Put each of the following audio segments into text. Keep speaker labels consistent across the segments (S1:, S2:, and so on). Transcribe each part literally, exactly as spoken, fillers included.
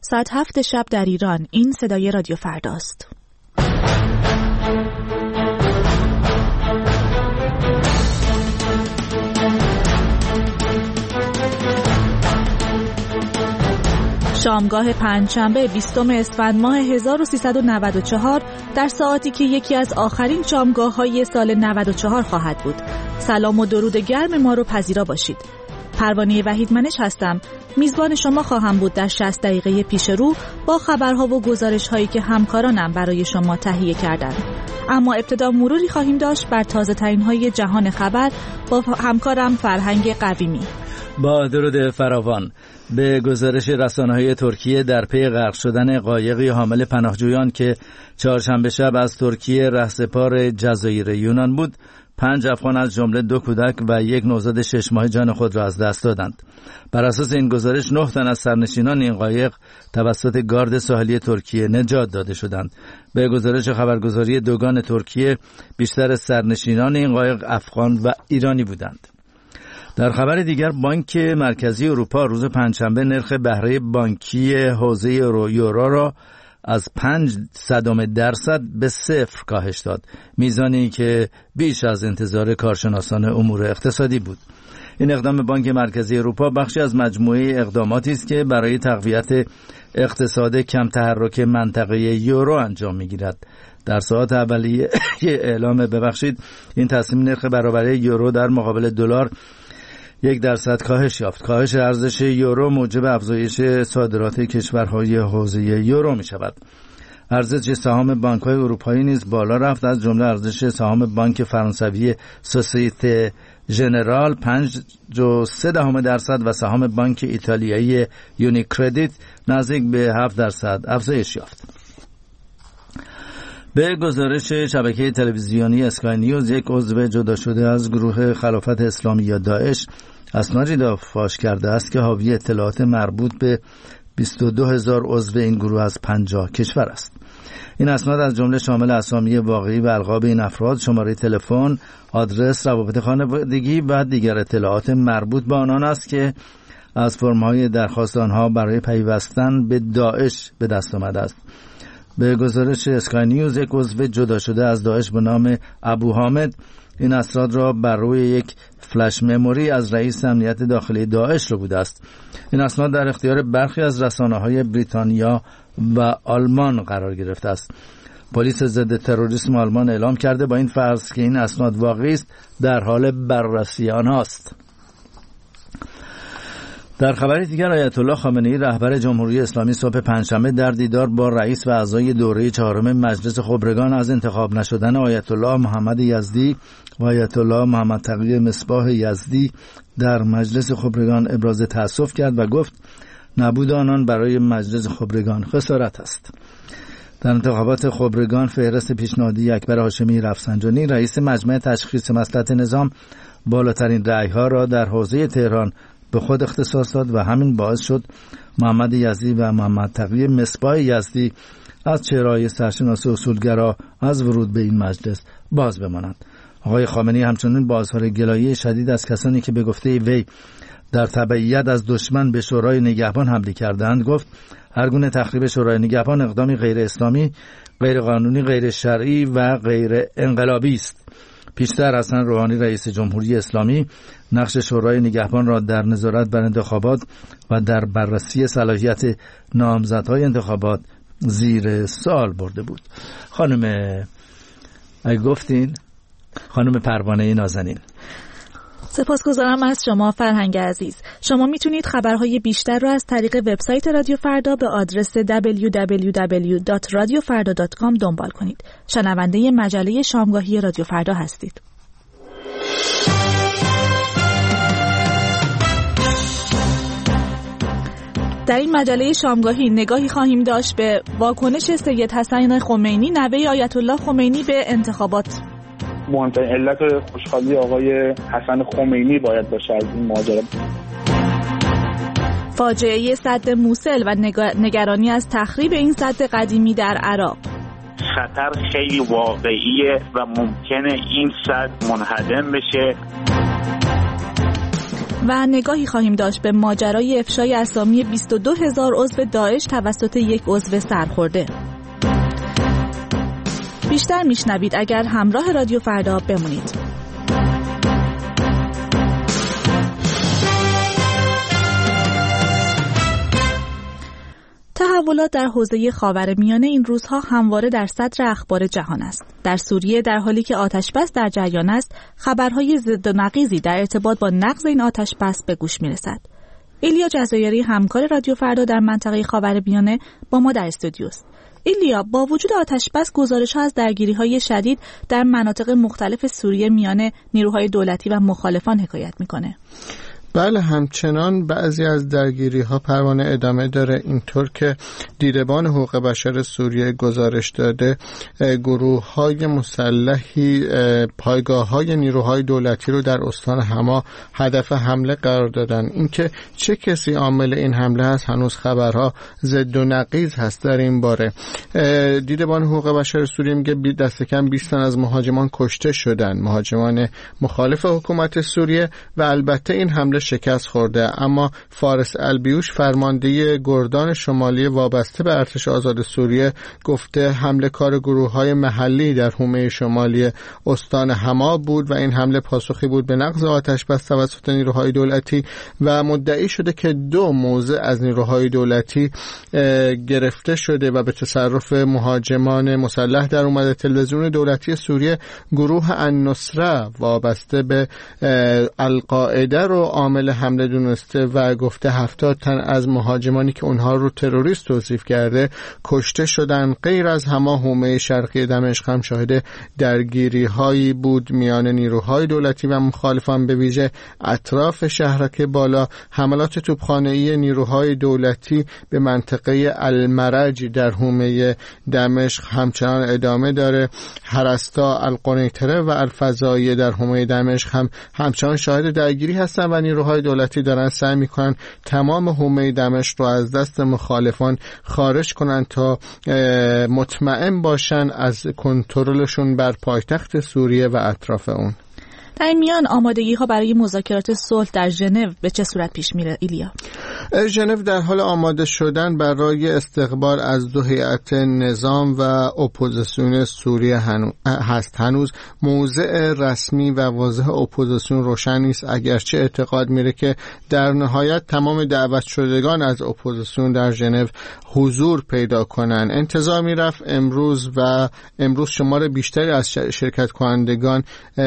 S1: ساعت هفت شب در ایران. این صدای رادیو فرداست. شامگاه پنجشنبه بیستم اسفند ماه هزار و سیصد و نود و چهار در ساعتی که یکی از آخرین شامگاه‌های سال نود و چهار خواهد بود. سلام و درود گرم ما رو پذیرا باشید. پروانه وحیدمنش هستم. میزبان شما خواهم بود در شصت دقیقه پیش رو با خبرها و گزارش‌هایی که همکارانم برای شما تهیه کردند. اما ابتدا مروری خواهیم داشت بر تازه‌ترین‌های جهان خبر با همکارم فرهنگ قویمی.
S2: با درود فراوان. به گزارش رسانه‌های ترکیه در پی غرق شدن قایقی حامل پناهجویان که چهارشنبه شب از ترکیه رهسپار جزایر یونان بود، پنج افغان از جمله دو کودک و یک نوزاد شش ماهه جان خود را از دست دادند. بر اساس این گزارش نه تن از سرنشینان این قایق توسط گارد ساحلی ترکیه نجات داده شدند. به گزارش خبرگزاری دوگان ترکیه، بیشتر سرنشینان این قایق افغان و ایرانی بودند. در خبر دیگر، بانک مرکزی اروپا روز پنجشنبه نرخ بهره بانکی حوزه یورو را از پنج صدم درصد به صفر کاهش داد، میزانی که بیش از انتظار کارشناسان امور اقتصادی بود. این اقدام بانک مرکزی اروپا بخشی از مجموعه اقداماتی است که برای تقویت اقتصاد کم تحرک منطقه یورو انجام میگیرد. در ساعات اولیه اعلام ببخشید این تصمیم نرخ برابری یورو در مقابل دلار یک درصد کاهش یافت. کاهش ارزش یورو موجب افزایش صادرات کشورهای حوزه یورو می شود. ارزش سهام بانک‌های اروپایی نیز بالا رفت، از جمله ارزش سهام بانک فرانسوی سوسیته ژنرال پنج و سه دهم درصد و سهام بانک ایتالیایی یونیکردیت نزدیک به هفت درصد افزایش یافت. به گزارش شبکه تلویزیونی اسکای نیوز، یک عضو جدا شده از گروه خلافت اسلامی یا داعش اسنادی را فاش کرده است که حاوی اطلاعات مربوط به بیست و دو هزار عضو این گروه از پنجاه کشور است. این اسناد از جمله شامل اسامی واقعی و القاب این افراد، شماره تلفن، آدرس، روابط خانوادگی و دیگر اطلاعات مربوط به آنان است که از فرم‌های درخواست آنها برای پیوستن به داعش به دست آمده است. به گزارش اسکای نیوز، یک عضو جدا شده از داعش به نام ابو حامد این اسناد را بر روی یک فلش مموری از رئیس امنیت داخلی داعش رو بوده است. این اسناد در اختیار برخی از رسانه‌های بریتانیا و آلمان قرار گرفته است. پلیس ضد تروریسم آلمان اعلام کرده با این فرض که این اسناد واقعی است در حال بررسی آنهاست. در خبر دیگر، آیت الله خامنه‌ای رهبر جمهوری اسلامی صبح پنجشنبه در دیدار با رئیس و اعضای دوره چهارم مجلس خبرگان از انتخاب نشدن آیت الله محمد یزدی و آیت الله محمد تقی مصباح یزدی در مجلس خبرگان ابراز تأسف کرد و گفت نبود آنان برای مجلس خبرگان خسارت است. در انتخابات خبرگان، فهرست پیشنهادی اکبر هاشمی رفسنجانی رئیس مجمع تشخیص مصلحت نظام بالاترین رأی‌ها را در حوزه تهران به خود اختصاص داد و همین باعث شد محمد یزدی و محمد تقی مصباح یزدی از چهره‌های سرشناس اصولگرا از ورود به این مجلس باز بمانند. آقای خامنه‌ای همچنین با اظهار گلایه شدید از کسانی که به گفته وی در تبعیت از دشمن به شورای نگهبان حمله کردند گفت هر گونه تخریب شورای نگهبان اقدامی غیر اسلامی، غیر قانونی، غیر شرعی و غیر انقلابی است. پیشتر حسن روحانی رئیس جمهوری اسلامی نقش شورای نگهبان را در نظارت بر انتخابات و در بررسی صلاحیت نامزدهای انتخابات زیر سوال برده بود. خانم اگه گفتین خانم پروانه نازنین.
S1: سپاسگزارم از شما فرهنگ عزیز. شما میتونید خبرهای بیشتر رو از طریق وبسایت رادیو فردا به آدرس دبلیو دبلیو دبلیو دات رادیو فردا دات کام دنبال کنید. شنونده مجله شامگاهی رادیو فردا هستید. در این مجله شامگاهی نگاهی خواهیم داشت به واکنش سید حسن خمینی نوه آیت الله خمینی به انتخابات.
S3: مهمترین علت خوشحالی آقای حسن خمینی باید باشه از این ماجرا.
S1: فاجعه سد موصل و نگرانی از تخریب این سد قدیمی در عراق.
S4: خطر خیلی واقعیه و ممکنه این سد منهدم بشه.
S1: و نگاهی خواهیم داشت به ماجرای افشای اسامی بیست و دو هزار عضو داعش توسط یک عضو سرخورده. بیشتر میشنوید اگر همراه رادیو فردا بمونید. تحولات در حوزه خاورمیانه این روزها همواره در صدر اخبار جهان است. در سوریه در حالی که آتش‌بس در جریان است، خبرهای ضد و نقیضی در ارتباط با نقض این آتش‌بس به گوش می‌رسد. ایلیا جزایری همکار رادیو فردا در منطقه خاورمیانه با ما در استودیوست. ایلیا، با وجود آتش‌بس گزارش‌ها از درگیری‌های شدید در مناطق مختلف سوریه میان نیروهای دولتی و مخالفان حکایت می‌کنه.
S5: بله، همچنان بعضی از درگیری ها پروانه ادامه داره، اینطور که دیدبان حقوق بشر سوریه گزارش داده گروه های مسلحی پایگاه های نیروهای دولتی رو در استان حما هدف حمله قرار دادن. اینکه چه کسی عامل این حمله هست هنوز خبرها ضد و نقیض هست در این باره. دیدبان حقوق بشر سوریه میگه دست کم بیست تن از مهاجمان کشته شدن، مهاجمان مخالف حکومت سوریه، و البته این حمله شکست خورده. اما فارس البیوش فرمانده گردان شمالی وابسته به ارتش آزاد سوریه گفته حمله کار گروه‌های محلی در حومه شمالی استان حما بود و این حمله پاسخی بود به نقض آتش‌بس توسط نیروهای دولتی و مدعی شده که دو موضع از نیروهای دولتی گرفته شده و به تصرف مهاجمان مسلح در اومده. تلویزیون دولتی سوریه گروه النصره وابسته به القاعده رو عامل حمله دونسته و گفته هفتاد تن از مهاجمانی که اونها رو تروریست توصیف کرده کشته شدن. غیر از حما حومه شرقی دمشق هم شاهد درگیری هایی بود میان نیروهای دولتی و مخالفان، به ویژه اطراف شهرک بالا. حملات توپخانه‌ای نیروهای دولتی به منطقه المرج در حومه دمشق همچنان ادامه داره. هرستا، القنیطره و الفضائیه در حومه دمشق هم همچنان شاهد درگیری هستن و نیروهای دولتی دارن سعی میکنن تمام حومه دمشق رو از دست مخالفان خارج کنن تا مطمئن باشن از کنترلشون بر پایتخت سوریه و اطراف اون.
S1: در این میان آمادگی ها برای مذاکرات صلح در ژنو به چه صورت پیش میره ایلیا؟
S5: ژنو در حال آماده شدن برای استقبال از دو هیئت نظام و اپوزیسیون سوریه هنو... هست. هنوز موضع رسمی و واضح اپوزیسیون روشن نیست، اگرچه اعتقاد میره که در نهایت تمام دعوت شدگان از اپوزیسیون در ژنو حضور پیدا کنن. انتظار میرفت امروز و امروز شمار بیشتری از شرکت کنندگان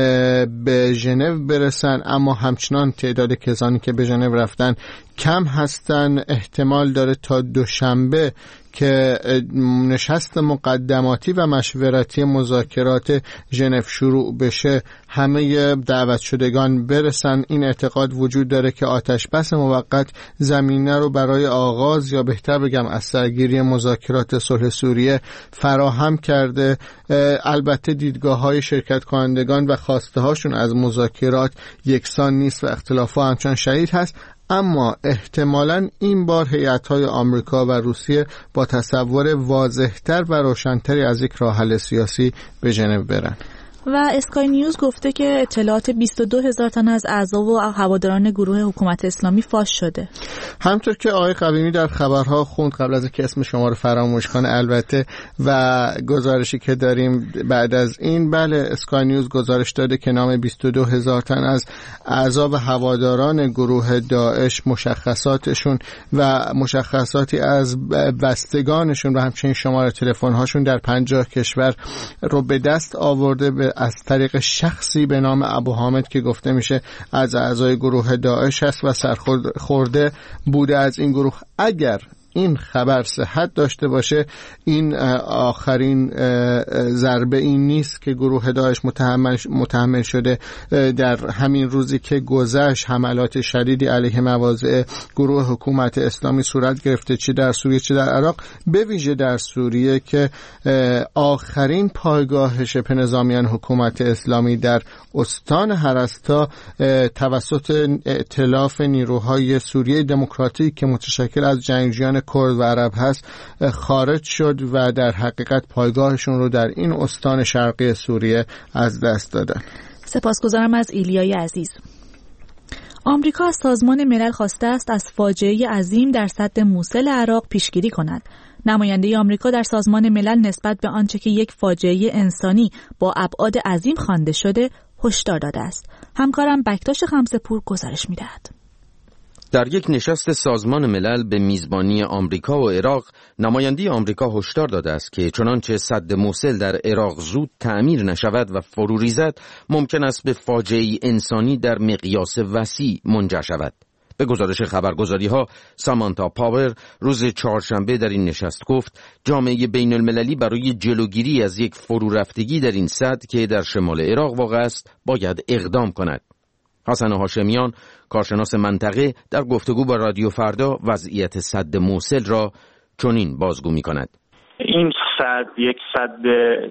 S5: به ژنو برسن، اما همچنان تعداد کسانی که به ژنو رفتن کم هستن. احتمال داره تا دوشنبه که نشست مقدماتی و مشورتی مذاکرات ژنو شروع بشه همه دعوت شدگان برسن. این اعتقاد وجود داره که آتش‌بس موقت زمینه رو برای آغاز یا بهتر بگم از سرگیری مذاکرات صلح سوریه فراهم کرده. البته دیدگاه‌های شرکت کنندگان و خواسته هاشون از مذاکرات یکسان نیست و اختلافات همچنان شدید هست، اما احتمالاً این بار هیئت‌های آمریکا و روسیه با تصور واضح‌تر و روشن‌تری از یک راه حل سیاسی به ژنو برن.
S1: و اسکای نیوز گفته که اطلاعات بیست و دو هزار تن از اعضا و هواداران گروه حکومت اسلامی فاش شده.
S5: همطور که آقای قویمی در خبرها خوند قبل از اینکه اسم شما رو فراموش کنه البته، و گزارشی که داریم بعد از این، بله اسکای نیوز گزارش داده که نام بیست و دو هزار تن از اعضا و هواداران گروه داعش مشخصاتشون و مشخصاتی از بستگانشون و همچنین شماره تلفن هاشون در پنجاه کشور رو به دست آورده به از طریق شخصی به نام ابو حامد که گفته میشه از اعضای گروه داعش هست و سرخورده بوده از این گروه. اگر این خبر صحت داشته باشه این آخرین ضربه این نیست که گروه داعش متحمل متحمل شده. در همین روزی که گذشت حملات شدیدی علیه مواضع گروه حکومت اسلامی صورت گرفته، چه در سوریه چه در عراق، به ویژه در سوریه که آخرین پایگاه شبه نظامیان حکومت اسلامی در استان هرستا توسط ائتلاف نیروهای سوریه دموکراتیک که متشکل از جنگجویان کرد و عرب هست خارج شد و در حقیقت پایگاهشون رو در این استان شرقی سوریه از دست دادن.
S1: سپاسگزارم از ایلیای عزیز. آمریکا از سازمان ملل خواسته است از فاجعه عظیم در سد موصل عراق پیشگیری کند. نماینده آمریکا در سازمان ملل نسبت به آنچه که یک فاجعه انسانی با ابعاد عظیم خوانده شده هشدار داده است. همکارم بکتاش خمسه‌پور گزارش می‌دهد.
S6: در یک نشست سازمان ملل به میزبانی آمریکا و عراق، نماینده آمریکا هشدار داده است که چنانچه سد موصل در عراق زود تعمیر نشود و فرو ریزد، ممکن است به فاجعه انسانی در مقیاس وسیع منجر شود. به گزارش خبرگزاری‌ها، سامانتا پاور روز چهارشنبه در این نشست گفت جامعه بین المللی برای جلوگیری از یک فرو رفتگی در این سد که در شمال عراق واقع است، باید اقدام کند. حسن هاشمیان، کارشناس منطقه، در گفتگو با رادیو فردا وضعیت سد موصل را چنین بازگو می‌کند.
S4: این سد یک سد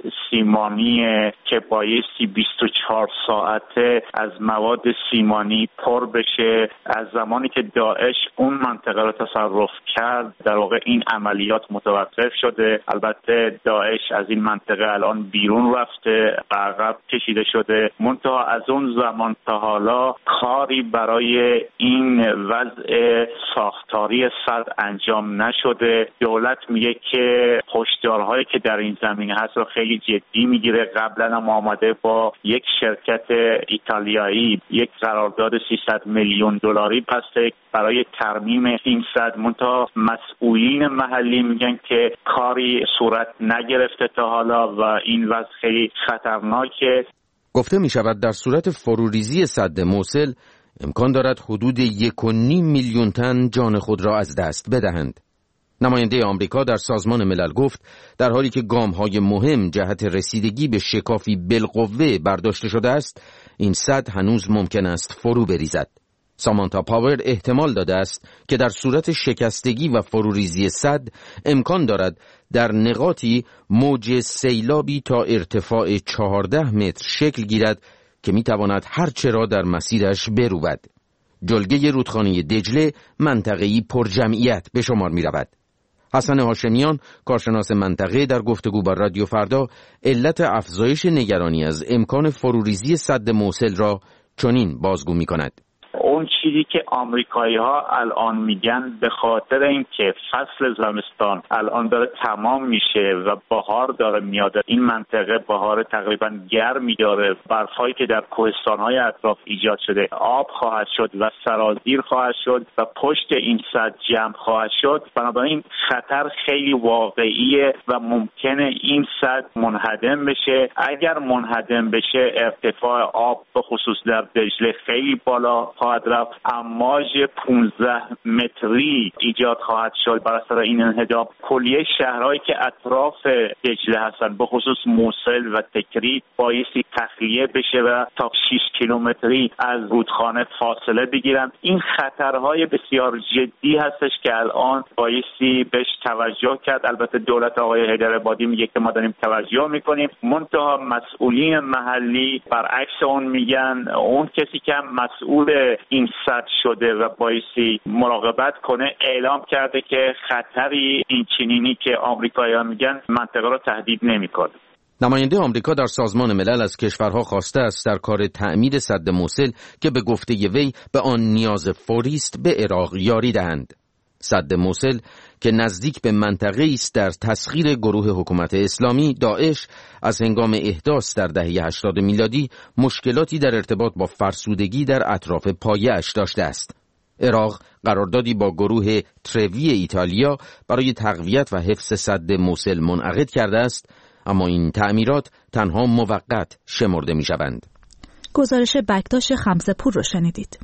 S4: سیمانیه که بایستی بیست و چهار ساعته از مواد سیمانی پر بشه. از زمانی که داعش اون منطقه رو تصرف کرد، در واقع این عملیات متوقف شده. البته داعش از این منطقه الان بیرون رفته، عقب کشیده شده، منتها از اون زمان تا حالا کاری برای این وضع ساختاری سد انجام نشده. دولت میگه که هشدارهایی که در این زمینه هست رو خیلی جدی میگیره. قبلا هم آمده با یک شرکت ایتالیایی یک قرارداد سیصد میلیون دلاری بسته برای ترمیم این سد، منتها مسئولین محلی میگن که کاری صورت نگرفته تا حالا و این وضع خیلی خطرناکه.
S6: گفته می شود در صورت فروریزی سد موصل امکان دارد حدود یک و نیم میلیون تن جان خود را از دست بدهند. نماینده آمریکا در سازمان ملل گفت در حالی که گام‌های مهم جهت رسیدگی به شکافی بالقوه برداشته شده است، این سد هنوز ممکن است فرو بریزد. سامانتا پاور احتمال داده است که در صورت شکستگی و فروریزی سد امکان دارد در نقاطی موج سیلابی تا ارتفاع چهارده متر شکل گیرد که میتواند هر چه را در مسیرش بروبد. جلگه رودخانه دجله منطقه‌ای پرجمعیت به شمار می رود. حسن هاشمیان، کارشناس منطقه، در گفتگو با رادیو فردا علت افزایش نگرانی از امکان فروریزی سد موصل را چنین بازگو می کند.
S4: اون چیزی که آمریکایی ها الان میگن به خاطر اینکه فصل زمستان الان داره تمام میشه و بهار داره میاد، این منطقه بهار تقریبا گرمی داره، برفایی که در کوهستان‌های اطراف ایجاد شده آب خواهد شد و سرازیر خواهد شد و پشت این سد جمع خواهد شد. بنابراین خطر خیلی واقعیه و ممکنه این سد منهدم بشه. اگر منهدم بشه ارتفاع آب به خصوص در دجله خیلی بالا خواهد رفت، امواج پانزده متری ایجاد خواهد شد بر اثر این انهدام. کلیه شهرهایی که اطراف دجله هستند به خصوص موصل و تکریت بایستی تخلیه بشه و تا شش کیلومتری از رودخانه فاصله بگیرن. این خطرهای بسیار جدی هستش که الان بایستی بهش توجه کرد. البته دولت آقای حیدرآبادی میگه که ما داریم توجه میکنیم، منتها مسئولین محلی برعکس اون میگن. اون کسی که مسئول این سد شده و بایستی مراقبت کنه اعلام کرده که خطری این چنینی که آمریکایی‌ها میگن منطقه را تهدید نمی‌کنه.
S6: نماینده آمریکا در سازمان ملل از کشورها خواسته است در کار تعمیر سد موصل که به گفته وی به آن نیاز فوری است به عراق یاری دهند. سد موصل که نزدیک به منطقه است در تسخیر گروه حکومت اسلامی داعش، از هنگام احداث در دهه هشتاد میلادی مشکلاتی در ارتباط با فرسودگی در اطراف پایه‌اش داشته است. عراق قراردادی با گروه تروی ایتالیا برای تقویت و حفظ سد موصل منعقد کرده است، اما این تعمیرات تنها موقت شمرده می‌شوند.
S1: گزارش بکتاش خمسه‌پور رو شنیدید.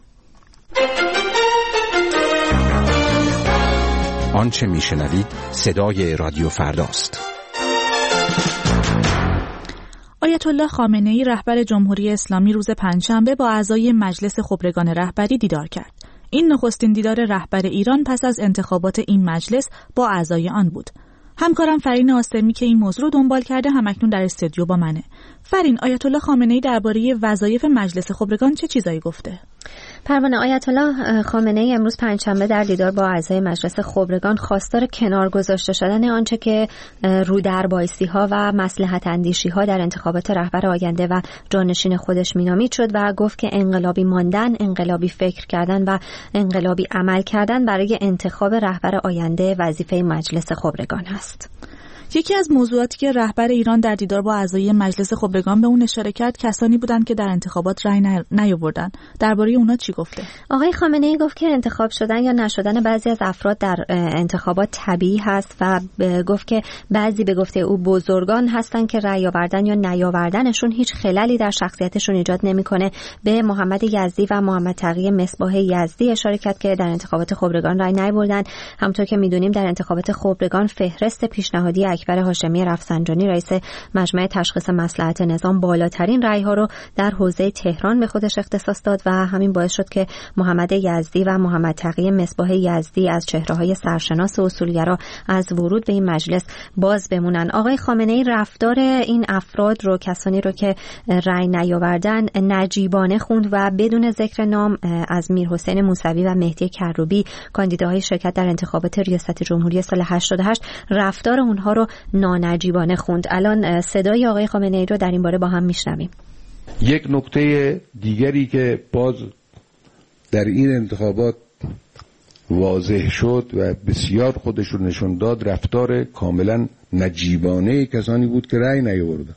S7: آنچه میشنوید صدای رادیو فرداست.
S1: آیت الله خامنه‌ای رهبر جمهوری اسلامی روز پنجشنبه با اعضای مجلس خبرگان رهبری دیدار کرد. این نخستین دیدار رهبر ایران پس از انتخابات این مجلس با اعضای آن بود. همکارم فرین آسمی که این موضوع رو دنبال کرده همکنون در استودیو با منه. فرین، آیت الله خامنه‌ای درباره وظایف مجلس خبرگان چه چیزایی گفته؟
S8: پروانه، آیت الله خامنه ای امروز پنجشنبه در دیدار با اعضای مجلس خبرگان خواستار کنار گذاشته شدن آنچه که رو در بایسی ها و مصلحت اندیشی ها در انتخابات رهبر آینده و جانشین خودش مینامید شد و گفت که انقلابی ماندن، انقلابی فکر کردن و انقلابی عمل کردن برای انتخاب رهبر آینده وظیفه مجلس خبرگان است.
S1: یکی از موضوعاتی که رهبر ایران در دیدار با اعضای مجلس خبرگان به اون اشاره کرد کسانی بودند که در انتخابات رأی نیاوردن. درباره اونا چی گفته؟
S8: آقای خامنه ای گفت که انتخاب شدن یا نشدن بعضی از افراد در انتخابات طبیعی هست و گفت که بعضی به گفته او بزرگان هستند که رأی آوردن یا نیاوردنشون هیچ خللی در شخصیتشون ایجاد نمیکنه. به محمد یزدی و محمد تقی مصباح یزدی اشاره کرد که در انتخابات خبرگان رأی نیاوردن. همونطور که میدونیم در انتخابات خبرگان فهرست پیشنهادی اکبر هاشمی رفسنجانی رئیس مجمع تشخیص مصلحت نظام بالاترین رأی‌ها رو در حوزه تهران به خودش اختصاص داد و همین باعث شد که محمد یزدی و محمد تقی مصباح یزدی از چهره‌های سرشناس اصولگرا از ورود به این مجلس باز بمونن. آقای خامنه‌ای رفتار این افراد رو، کسانی رو که رأی نیاوردن، نجیبانه خوند و بدون ذکر نام از میرحسین موسوی و مهدی کروبی کاندیداهای شرکت در انتخابات ریاست جمهوری سال هشتاد و هشت رفتار اونها رو نانجیبانه خوند. الان صدای آقای خامنه ای رو در این باره با هم میشنویم.
S9: یک نکته دیگری که باز در این انتخابات واضح شد و بسیار خودش رو نشون داد، رفتار کاملا نجیبانه کسانی بود که رأی نیاوردن.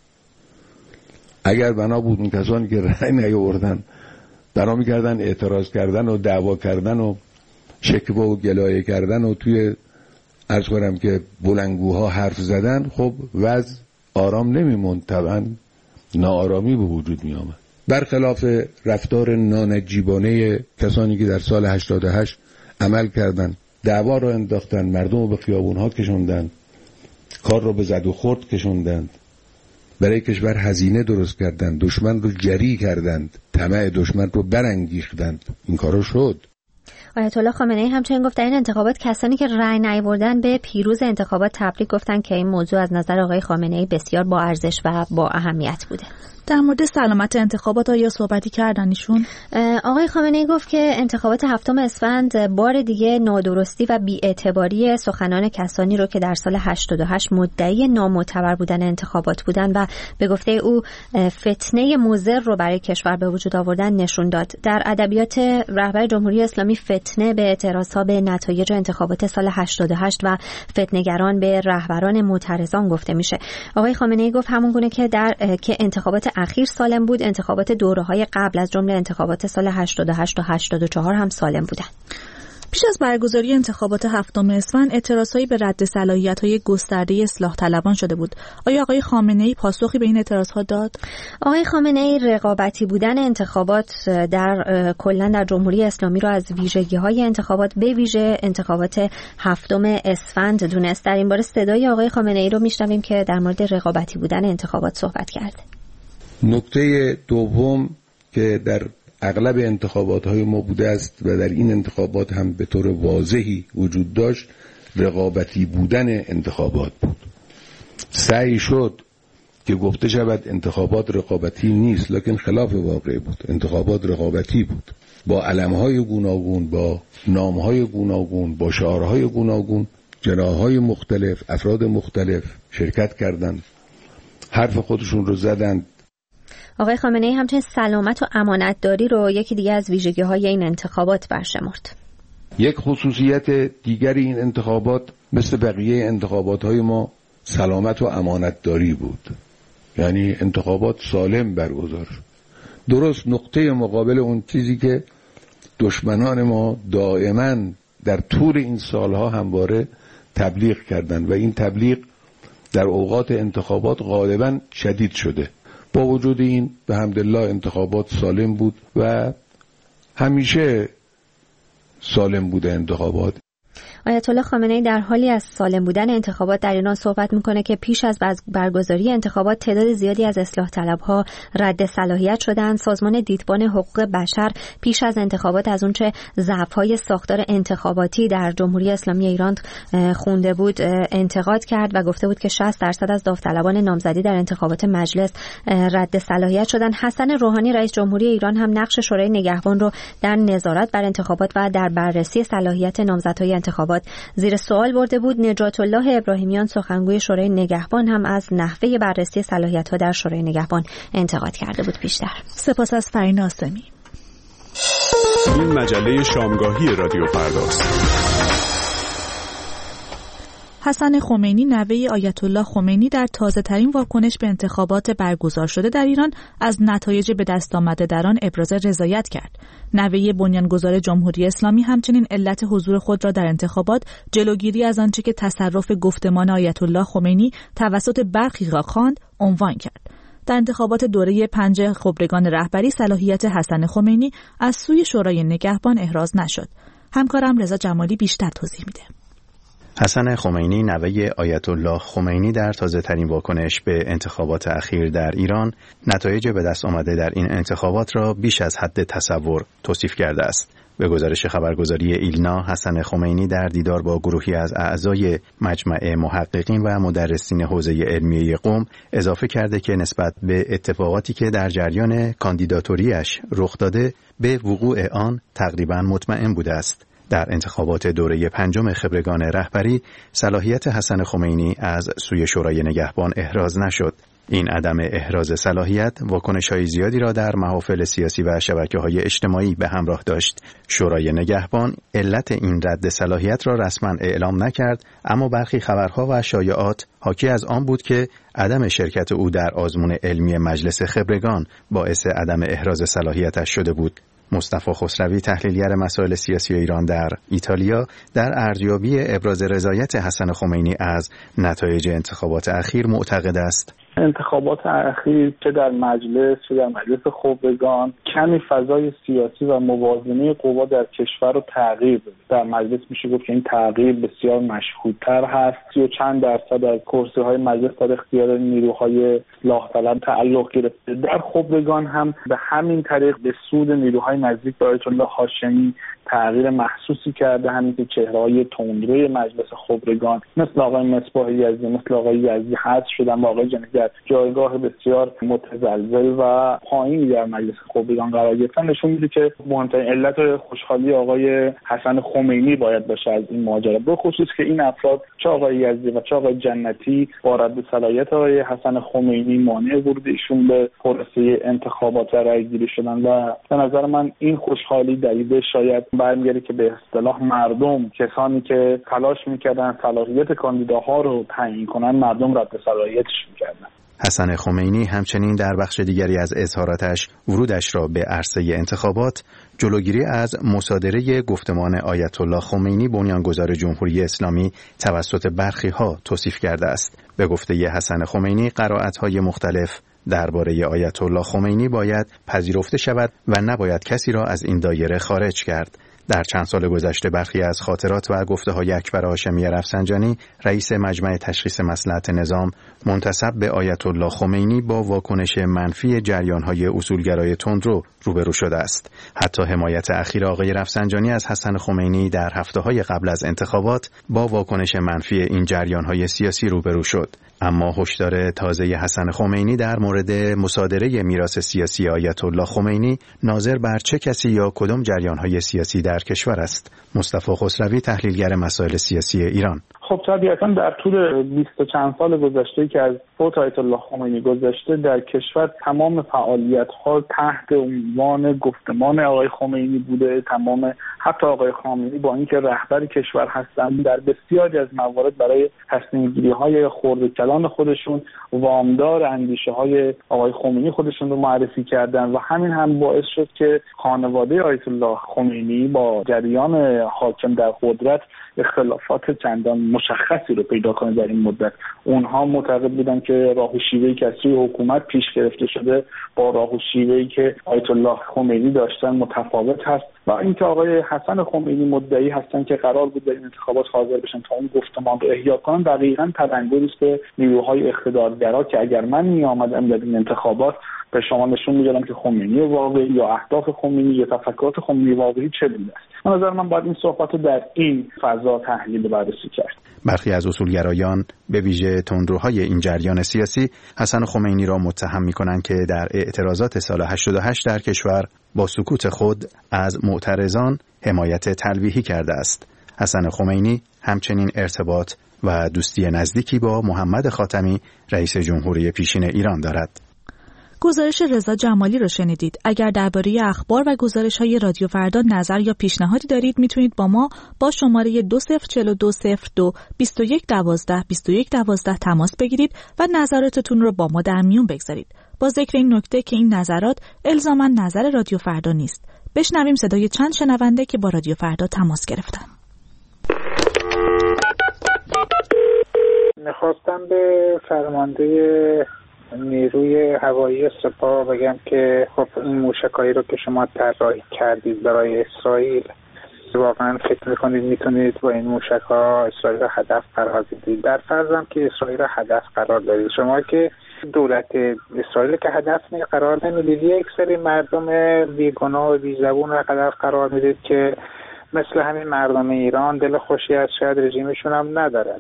S9: اگر بنا بود اون کسانی که رأی نیاوردن بنا می‌کردن اعتراض کردن و دعوا کردن و شکوه و گلایه کردن و توی عرض کنم که بلندگوها حرف زدن، خب وضع آرام نمیموند، طبعا ناآرامی به وجود می آمد. برخلاف رفتار نانجیبانه کسانی که در سال هشتاد و هشت عمل کردند، دعوا رو انداختن، مردم رو به خیابونها کشوندند، کار رو به زد و خورد کشوندند، برای کشور هزینه درست کردند، دشمن رو جری کردند، طمع دشمن رو برانگیختند. این کارا شد.
S8: آیت الله خامنه ای همچنین گفت در این انتخابات کسانی که رأی نیاوردن به پیروز انتخابات تبریک گفتن که این موضوع از نظر آقای خامنه ای بسیار با ارزش و با اهمیت بوده.
S1: در مورد سلامت انتخابات آیا صحبتی کردن ایشون؟
S8: آقای خامنه ای گفت که انتخابات هفتم اسفند بار دیگه نادرستی و بی‌اعتباری سخنان کسانی رو که در سال هشتاد و هشت مدعی نامعتبر بودن انتخابات بودن و به گفته او فتنه مضر رو برای کشور به وجود آوردن نشون داد. در ادبیات رهبر جمهوری اسلامی فتنه به اعتراضها به نتایج انتخابات سال هشتاد و هشت و فتنه‌گران به رهبران معترضان گفته میشه. آقای خامنه ای گفت همون گونه که در که انتخابات اخیر سالم بود، انتخابات دوره‌های قبل از جمله انتخابات سال هشتاد و هشت و هشتاد و چهار هم سالم بودن.
S1: پیش از برگزاری انتخابات هفتم اسفند اعتراضهایی به رد صلاحیت‌های گسترده اصلاح طلبان شده بود. آیا آقای خامنه‌ای پاسخی به این اعتراضها داد؟
S8: آقای خامنه‌ای رقابتی بودن انتخابات در کلا در جمهوری اسلامی را از ویژگی‌های انتخابات به ویژه انتخابات هفتم اسفند دونست. در این باره صدای آقای خامنه‌ای رو میشنویم که در مورد رقابتی بودن انتخابات صحبت کرده.
S9: نکته دوم که در اغلب انتخابات های ما بوده است و در این انتخابات هم به طور واضحی وجود داشت، رقابتی بودن انتخابات بود. سعی شد که گفته شود انتخابات رقابتی نیست، لکن خلاف واقع بود. انتخابات رقابتی بود، با علمهای گوناگون، با نامهای گوناگون، با شعارهای گوناگون. جناحهای مختلف، افراد مختلف شرکت کردند، حرف خودشون رو زدند.
S8: آقای خامنه‌ای همچنین سلامت و امانتداری رو یکی دیگه از ویژگی‌های این انتخابات برشمرد.
S9: یک خصوصیت دیگری این انتخابات مثل بقیه انتخابات‌های ما سلامت و امانتداری بود. یعنی انتخابات سالم برگزار شد. درست نقطه مقابل اون چیزی که دشمنان ما دائما در طول این سالها همواره تبلیغ کردند و این تبلیغ در اوقات انتخابات غالبا شدید شده. با وجود این به حمدالله انتخابات سالم بود و همیشه سالم بوده انتخابات.
S8: آیت الله خامنه‌ای در حالی از سالم بودن انتخابات در ایران صحبت میکنه که پیش از برگزاری انتخابات تعداد زیادی از اصلاح طلبها رد صلاحیت شدند. سازمان دیدبان حقوق بشر پیش از انتخابات از اونچه ضعف‌های ساختار انتخاباتی در جمهوری اسلامی ایران خونده بود انتقاد کرد و گفته بود که شصت درصد از داوطلبان نامزدی در انتخابات مجلس رد صلاحیت شدند. حسن روحانی رئیس جمهوری ایران هم نقش شورای نگهبان رو در نظارت بر انتخابات و در بررسی صلاحیت نامزدهای انتخابات زیر سوال برده بود. نجات الله ابراهیمیان سخنگوی شورای نگهبان هم از نحوه بررسی صلاحیت‌ها در شورای نگهبان انتقاد کرده بود. پیشتر
S1: سپاس از فرین آسمی.
S10: این مجله شامگاهی رادیو فرداست.
S1: حسن خمینی نوه آیت الله خمینی در تازه ترین واکنش به انتخابات برگزار شده در ایران از نتایج به دست آمده در آن ابراز رضایت کرد. نوه بنیانگذار جمهوری اسلامی همچنین علت حضور خود را در انتخابات جلوگیری از آنچه که تصرف گفتمان آیت الله خمینی توسط برخی را خواند عنوان کرد. در انتخابات دوره پنج خبرگان رهبری صلاحیت حسن خمینی از سوی شورای نگهبان احراز نشد. همکارم رضا جمالی بیشتر توضیح میده.
S11: حسن خمینی نوه آیت الله خمینی در تازه ترین واکنش به انتخابات اخیر در ایران نتایج به دست آمده در این انتخابات را بیش از حد تصور توصیف کرده است. به گزارش خبرگزاری ایلنا، حسن خمینی در دیدار با گروهی از اعضای مجمع محققین و مدرسین حوزه علمیه قم اضافه کرده که نسبت به اتفاقاتی که در جریان کاندیداتوریش رخ داده به وقوع آن تقریباً مطمئن بوده است. در انتخابات دوره پنجم خبرگان رهبری صلاحیت حسن خمینی از سوی شورای نگهبان احراز نشد. این عدم احراز صلاحیت واکنش‌های زیادی را در محافل سیاسی و شبکه‌های اجتماعی به همراه داشت. شورای نگهبان علت این رد صلاحیت را رسما اعلام نکرد، اما برخی خبرها و شایعات حاکی از آن بود که عدم شرکت او در آزمون علمی مجلس خبرگان باعث عدم احراز صلاحیتش شده بود. مصطفی خسروی تحلیلگر مسائل سیاسی ایران در ایتالیا در ارزیابی ابراز رضایت حسن خمینی از نتایج انتخابات اخیر معتقد است.
S3: انتخابات اخیر چه در مجلس چه در مجلس خبرگان کمی فضای سیاسی و موازنه قوا در کشور رو تغییر داد. در مجلس میشه گفت که این تغییر بسیار مشهودتر هست. سی و چند درصد از کرسی های مجلس در اختیار نیروهای اصلاح طلب تعلق گرفته. در خبرگان هم به همین طریق به سود نیروهای نزدیک به آیت الله هاشمی تغییر محسوسی کرده. همین که چهره‌های تندروی مجلس خبرگان مثل آقای مصباح یزدی مثل آقای یزدی حذف شدن و آقای جنگی در جایگاه بسیار متزلزل و پایینی در مجلس خبرگان قرار گرفتن نشون میده که مهمترین علت خوشحالی آقای حسن خمینی باید باشه از این ماجرا، به خصوص که این افراد چه آقای یزدی و چه آقای جنتی با رد صلاحیت آقای حسن خمینی مانع ورود ایشون به پروسه انتخابات رأی‌گیری شدن و به نظر من این خوشحالی دلیل شاید برمیگرده که به اصطلاح مردم، کسانی که تلاش میکردن صلاحیت کاندیداها رو تعیین کنن، مردم رد صلاحیتش میکردن.
S11: حسن خمینی همچنین در بخش دیگری از اظهاراتش ورودش را به عرصه انتخابات جلوگیری از مصادره گفتمان آیت الله خمینی بنیانگذار جمهوری اسلامی توسط برخی ها توصیف کرده است. به گفته حسن خمینی قرائت‌های مختلف درباره آیت الله خمینی باید پذیرفته شود و نباید کسی را از این دایره خارج کرد. در چند سال گذشته برخی از خاطرات و گفته‌های اکبر هاشمی رفسنجانی رئیس مجمع تشخیص مصلحت نظام منتسب به آیت الله خمینی با واکنش منفی جریان‌های اصولگرای تندرو روبرو شده است. حتی حمایت اخیر آقای رفسنجانی از حسن خمینی در هفته‌های قبل از انتخابات با واکنش منفی این جریان‌های سیاسی روبرو شد. اما هشدار تازه حسن خمینی در مورد مصادره میراث سیاسی آیت الله خمینی ناظر بر چه کسی یا کدام جریان‌های سیاسی در کشور است. مصطفی خسروی تحلیلگر مسائل سیاسی ایران:
S3: خب طبیعتا در طول بیست و چند سال گذشته که از فوت آیت الله خمینی گذشته در کشور تمام فعالیت‌ها تحت عنوان گفتمان آقای خمینی بوده. تمام حتی آقای خمینی با اینکه رهبر کشور هستند در بسیاری از موارد برای تصمیم‌گیری‌های خرد کلان خودشون وامدار اندیشه‌های آقای خمینی خودشون رو معرفی کردن و همین هم باعث شد که خانواده آیت الله خمینی با جریان حاکم در قدرت اختلافات چندان مشخصی رو پیدا کنه در این مدت. اونها معتقد بودن که راه و شیوه‌ای که از سوی حکومت پیش گرفته شده با راه و شیوه‌ای که آیت الله خمینی داشتن متفاوت هست و اینکه آقای حسن خمینی مدعی هستن که قرار بود در این انتخابات حاضر بشن تا اون گفتمان رو احیا کنن، دقیقاً تلنگری است به نیروهای اقتدارگرا که اگر من میآمدم در این انتخابات به شما نشون میدادم که خمینی واقعی یا اهداف خمینی یا تفکرات خمینی واقعی چه بوده است. به نظر من باید این صحبت رو در این فضا تحلیل و بررسی کرد.
S11: برخی از اصولگرایان به ویژه تندروهای این جریان سیاسی حسن خمینی را متهم می‌کنند که در اعتراضات سال هشتاد و هشت در کشور با سکوت خود از معترضان حمایت تلویحی کرده است. حسن خمینی همچنین ارتباط و دوستی نزدیکی با محمد خاتمی رئیس جمهوری پیشین ایران دارد.
S1: گزارش رضا جمالی رو شنیدید. اگر درباره اخبار و گزارش‌های رادیو فردا نظر یا پیشنهادی دارید میتونید با ما با شماره دو صفر چهار دو صفر دو بیست و یک دوازده بیست و یک دوازده تماس بگیرید و نظراتتون رو با ما در میون بگذارید. با ذکر این نکته که این نظرات الزاماً نظر رادیو فردا نیست. بشنویم صدای چند شنونده که با رادیو فردا تماس گرفتن.
S12: میخواستم به فرمانده نیروی هوایی سپاه بگم که خب این موشکایی رو که شما طراحی کردید برای اسرائیل، واقعا فکر میکنید میتونید با این موشک‌ها اسرائیل رو هدف قرار بدید؟ در فرضم که اسرائیل رو هدف قرار دارید، شما که دولت اسرائیل که هدف قرار نمیدید، یک سری مردم بیگناه و بیزبون رو هدف قرار میدید که مثل همین مردم ایران دل خوشی از شاید رژیمشون هم ندارد.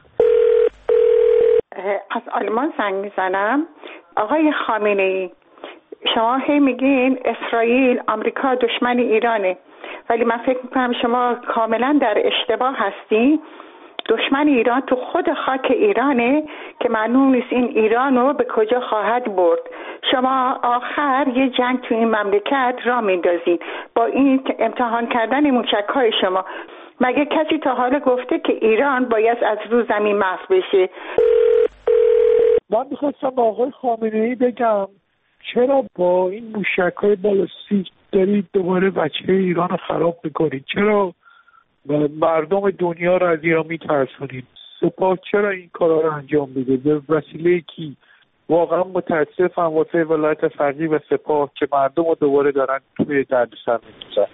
S13: از آلمان زنگ میزنم. آقای خامنه‌ای، شما هی میگین اسرائیل آمریکا دشمن ایرانه، ولی من فکر میکنم شما کاملا در اشتباه هستی. دشمن ایران تو خود خاک ایرانه که معلوم نیست این ایران رو به کجا خواهد برد. شما آخر یه جنگ تو این مملکت را میندازین با این امتحان کردن موشک‌های شما. مگه کسی تا حالا گفته که ایران باید از رو زمین محو بشه؟
S14: من میخواستم با آقای خامنه‌ای بگم چرا با این موشک‌های بالستیک دارید دوباره بچه ایران رو خراب میکنید؟ چرا مردم دنیا رو از ایران میترسونید؟ سپاه چرا این کارا رو انجام میده؟ به وسیله کی؟ واقعا متاسفم واسه ولایت فقیه و سپاه که مردم رو دوباره دارن توی دردسر میندازن.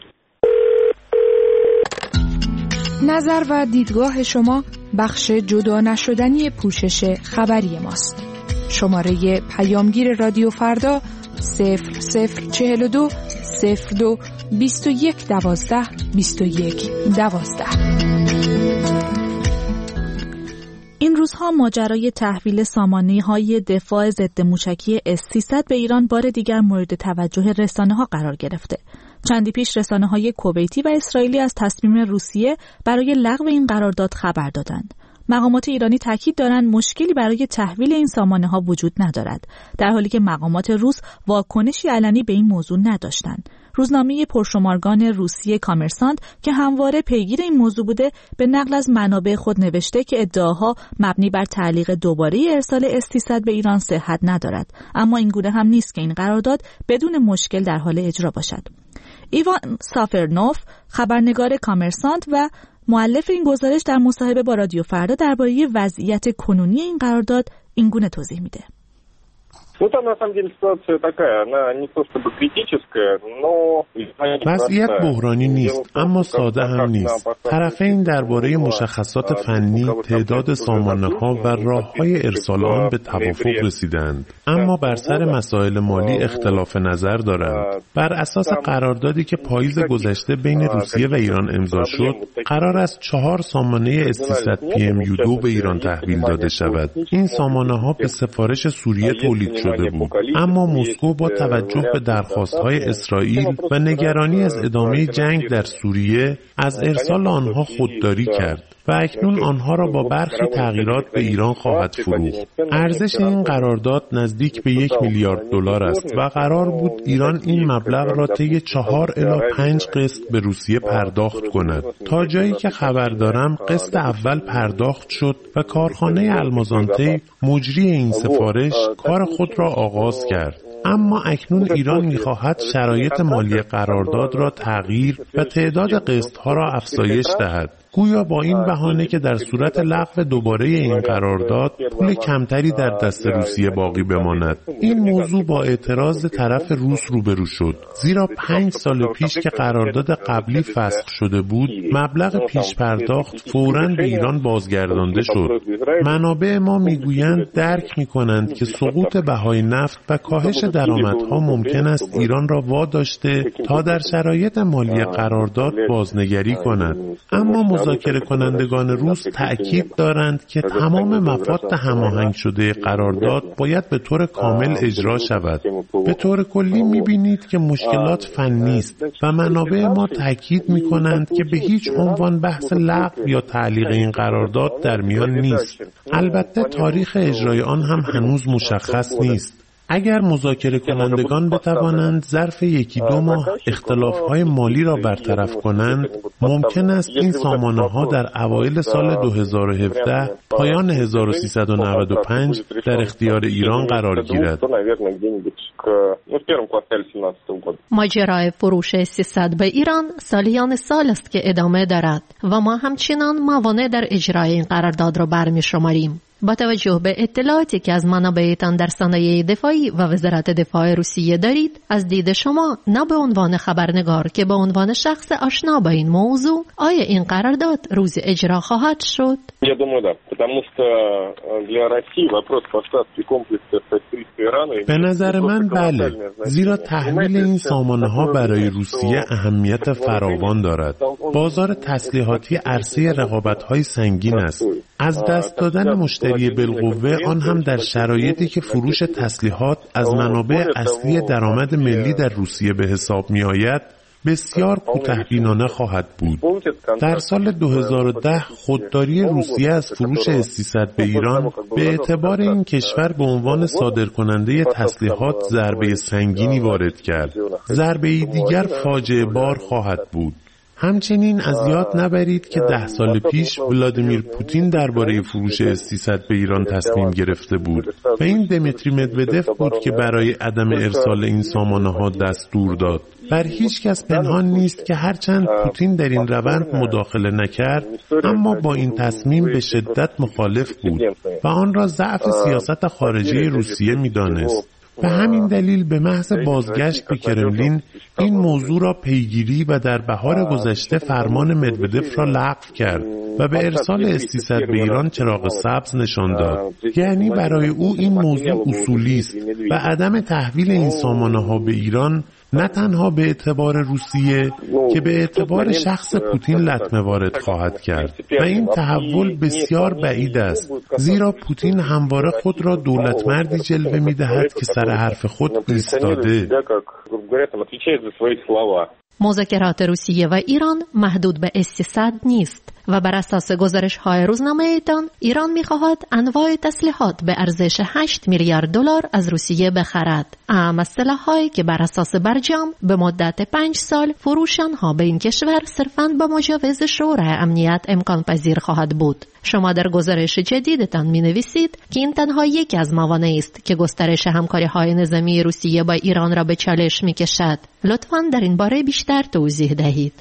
S15: نظر و دیدگاه شما بخش جدا نشدنی پوشش خبری ماست. شماره پیامگیر رادیو فردا صفر صفر چهل و دو صفر دو بیست و یک دوازده بیست و یک دوازده.
S1: این روزها ماجرای تحویل سامانه‌های دفاع ضد موشکی اس سیصد به ایران بار دیگر مورد توجه رسانه‌ها قرار گرفته. چندی پیش رسانه‌های کویتی و اسرائیلی از تصمیم روسیه برای لغو این قرارداد خبر دادند. مقامات ایرانی تاکید دارند مشکلی برای تحویل این سامانه‌ها وجود ندارد، در حالی که مقامات روس واکنشی علنی به این موضوع نداشتند. روزنامه پرشمارگان روسیه کامرسانت که همواره پیگیر این موضوع بوده، به نقل از منابع خود نوشته که ادعاها مبنی بر تعلیق دوباره ارسال اس سیصد به ایران صحت ندارد، اما این گونه هم نیست که این قرارداد بدون مشکل در حال اجرا باشد. ایوان سافرنوف، خبرنگار کامرسانت و مؤلف این گزارش، در مصاحبه با رادیو فردا درباره وضعیت کنونی این قرارداد این گونه توضیح میده.
S16: وضعیت بحرانی نیست، اما ساده هم نیست. طرفین درباره مشخصات فنی، تعداد سامانه‌ها و راه‌های ارسال آن به توافق رسیدند، اما بر سر مسائل مالی اختلاف نظر دارند. بر اساس قراردادی که پاییز گذشته بین روسیه و ایران امضا شد، قرار است چهار سامانه اس سیصد پی ام یو دو به ایران تحویل داده شود. این سامانه‌ها به سفارش سوریه تولید شده بود، اما مسکو با توجه به درخواست‌های اسرائیل و نگرانی از ادامه جنگ در سوریه از ارسال آنها خودداری کرد و اکنون آنها را با برخی تغییرات به ایران خواهد فروخت. ارزش این قرارداد نزدیک به یک میلیارد دلار است و قرار بود ایران این مبلغ را طی چهار الی پنج قسط به روسیه پرداخت کند. تا جایی که خبر دارم قسط اول پرداخت شد و کارخانه المازانته مجری این سفارش کار خود را آغاز کرد. اما اکنون ایران می‌خواهد شرایط مالی قرارداد را تغییر و تعداد قسط‌ها را افزایش دهد. گویا با این بهانه که در صورت لغو دوباره این قرارداد پول کمتری در دست روسیه باقی بماند. این موضوع با اعتراض طرف روس روبرو شد، زیرا پنج سال پیش که قرارداد قبلی فسخ شده بود، مبلغ پیش پرداخت فوراً به ایران بازگردانده شد. منابع ما میگویند درک میکنند که سقوط بهای نفت و کاهش درآمدها ممکن است ایران را واداشته تا در شرایط مالی قرارداد بازنگری کند. اما مذاکره کنندگان روس تأکید دارند که تمام مفاد هماهنگ شده قرارداد باید به طور کامل اجرا شود. به طور کلی می‌بینید که مشکلات فنی است و منابع ما تأکید می‌کنند که به هیچ عنوان بحث لغو یا تعلیق این قرارداد در میان نیست. البته تاریخ اجرای آن هم هنوز مشخص نیست. اگر مذاکره کنندگان بتوانند ظرف یکی دو ماه اختلاف‌های مالی را برطرف کنند، ممکن است این سامانه‌ها در اوایل سال دو هزار و هفده پایان هزار و سیصد و نود و پنج در اختیار ایران قرار گیرد.
S17: ماجرای فروش سیصد به ایران سالیان سال است که ادامه دارد و ما همچنان موانع در اجرای این قرارداد را برمی‌شماریم. با توجه به اطلاعاتی که از منابعتان در صنایع دفاعی و وزارت دفاع روسیه دارید، از دید شما نه به عنوان خبرنگار که به عنوان شخص آشنا با این موضوع، آیا این قرارداد روز اجرا خواهد شد؟
S16: به نظر من بله، زیرا تحویل این سامانه‌ها برای روسیه اهمیت فراوان دارد. بازار تسلیحاتی عرصه رقابت‌های سنگین است. از دست دادن مشتری بالقوه، آن هم در شرایطی که فروش تسلیحات از منابع اصلی درآمد ملی در روسیه به حساب می آید، بسیار کوتاه‌بینانه خواهد بود. در سال دو هزار و ده خودداری روسیه از فروش اس سیصد به ایران به اعتبار این کشور به عنوان صادرکننده تسلیحات ضربه سنگینی وارد کرد. ضربه دیگر فاجعه بار خواهد بود. همچنین از یاد نبرید که ده سال پیش ولادیمیر پوتین درباره فروش اس سیصد به ایران تصمیم گرفته بود و این دمیتری مدودف بود که برای عدم ارسال این سامانه‌ها دستور داد. بر هیچ کس پنهان نیست که هرچند پوتین در این روند مداخله نکرد، اما با این تصمیم به شدت مخالف بود و آن را ضعف سیاست خارجی روسیه می‌دانست. به همین دلیل به محض بازگشت به کرملین این موضوع را پیگیری و در بهار گذشته فرمان مدودف را لغو کرد و به ارسال اس سیصد به ایران چراغ سبز نشان داد. یعنی برای او این موضوع اصولی است و عدم تحویل این سامانه‌ها به ایران نه تنها به اعتبار روسیه که به اعتبار شخص پوتین لطمه وارد خواهد کرد و این تحول بسیار بعید است، زیرا پوتین همواره خود را دولتمردی جلوه می‌دهد که سر حرف خود ایستاده.
S17: مذاکرات روسیه و ایران محدود به اس سیصد نیست و بر اساس گزارش‌های روزنامه ایتان، ایران می‌خواهد انواع تسلیحات به ارزش هشت میلیارد دلار از روسیه بخرد. اما سلاح‌هایی که بر اساس برجام به مدت پنج سال فروش آنها به این کشور صرفاً با مجوز شورای امنیت امکان پذیر خواهد بود. شما در گزارش جدیدتان می‌نویسید که این تنها یکی از موانعی است که گسترش همکاری‌های نظامی روسیه با ایران را به چالش می‌کشد. لطفاً در این باره بیشتر توضیح دهید.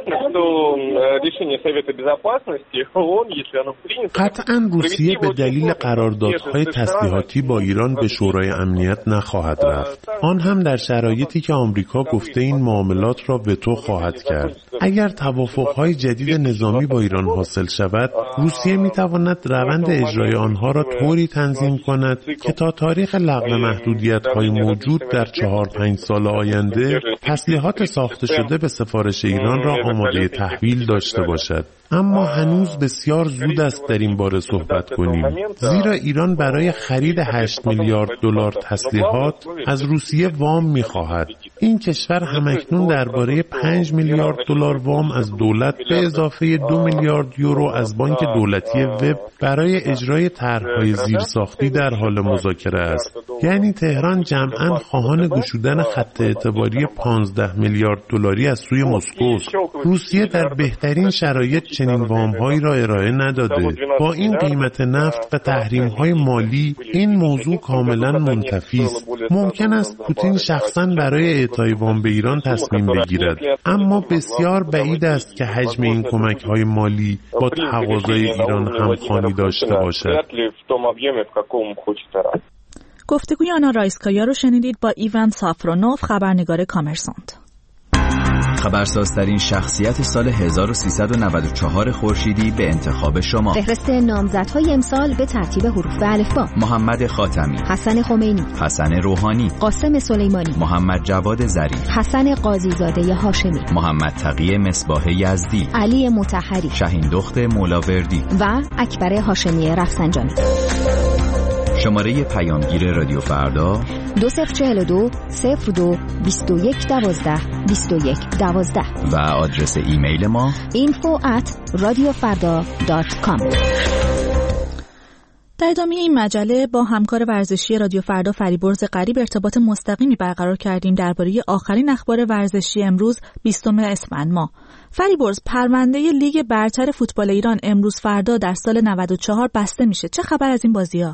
S16: قطعاً روسیه به دلیل قراردادهای تسلیحاتی با ایران به شورای امنیت نخواهد رفت. آن هم در شرایطی که آمریکا گفته این معاملات را وتو خواهد کرد. اگر توافقهای جدید نظامی با ایران حاصل شود، روسیه میتواند روند اجرای آنها را طوری تنظیم کند که تا تاریخ لغو محدودیت‌های موجود در چهار پنج سال آینده تسلیحات ساخته شده به سفارش ایران را آماده تحویل داشته باشد. اما هنوز بسیار زود است در این باره صحبت کنیم، زیرا ایران برای خرید هشت میلیارد دلار تسلیحات از روسیه وام می‌خواهد. این کشور همکنون درباره پنج میلیارد دلار وام از دولت به اضافه دو میلیارد یورو از بانک دولتی وب برای اجرای طرح‌های زیرساختی در حال مذاکره است. یعنی تهران جمعاً خواهان گشودن خط اعتباری پانزده میلیارد دلاری از سوی مسکو است. روسیه در بهترین شرایط چنین وام‌هایی را ارائه نداده. با این قیمت نفت و تحریم‌های مالی این موضوع کاملاً منتفی است. ممکن است پوتین شخصاً برای تایوان به ایران تصمیم بگیرد، اما بسیار بعید است که حجم این کمک‌های مالی با تقاضای ایران همخوانی داشته باشد.
S1: گفتگوی آنا رایسکایا رو شنیدید با ایوان سافرونوف، خبرنگار کامرسانت.
S18: خبرسازترین شخصیت سال هزار و سیصد و نود و چهار خورشیدی به انتخاب شما.
S19: فهرست نامزدهای امسال به ترتیب حروف الفبا:
S18: محمد خاتمی،
S19: حسن خمینی،
S18: حسن روحانی،
S19: قاسم سلیمانی،
S18: محمد جواد ظریف،
S19: حسن قاضیزاده هاشمی،
S18: محمد تقی مصباح یزدی،
S19: علی مطهری،
S18: شهین دخت مولاوردی
S19: و اکبر هاشمی رفسنجانی.
S18: شماره پیامگیر رادیو فردا
S19: دو صفر چهل و دو صفر دو بیست و یک دوازده بیست و یک دوازده
S18: و آدرس ایمیل ما
S19: اینفو ات رادیو فردا دات کام.
S1: در ادامه این مجله با همکار ورزشی رادیو فردا فریبرز غریب ارتباط مستقیمی برقرار کردیم درباره آخرین اخبار ورزشی امروز بیستم اسفند ماه. فریبرز، پرونده لیگ برتر فوتبال ایران امروز فردا در سال نود و چهار بسته میشه. چه خبر از این بازی‌ها؟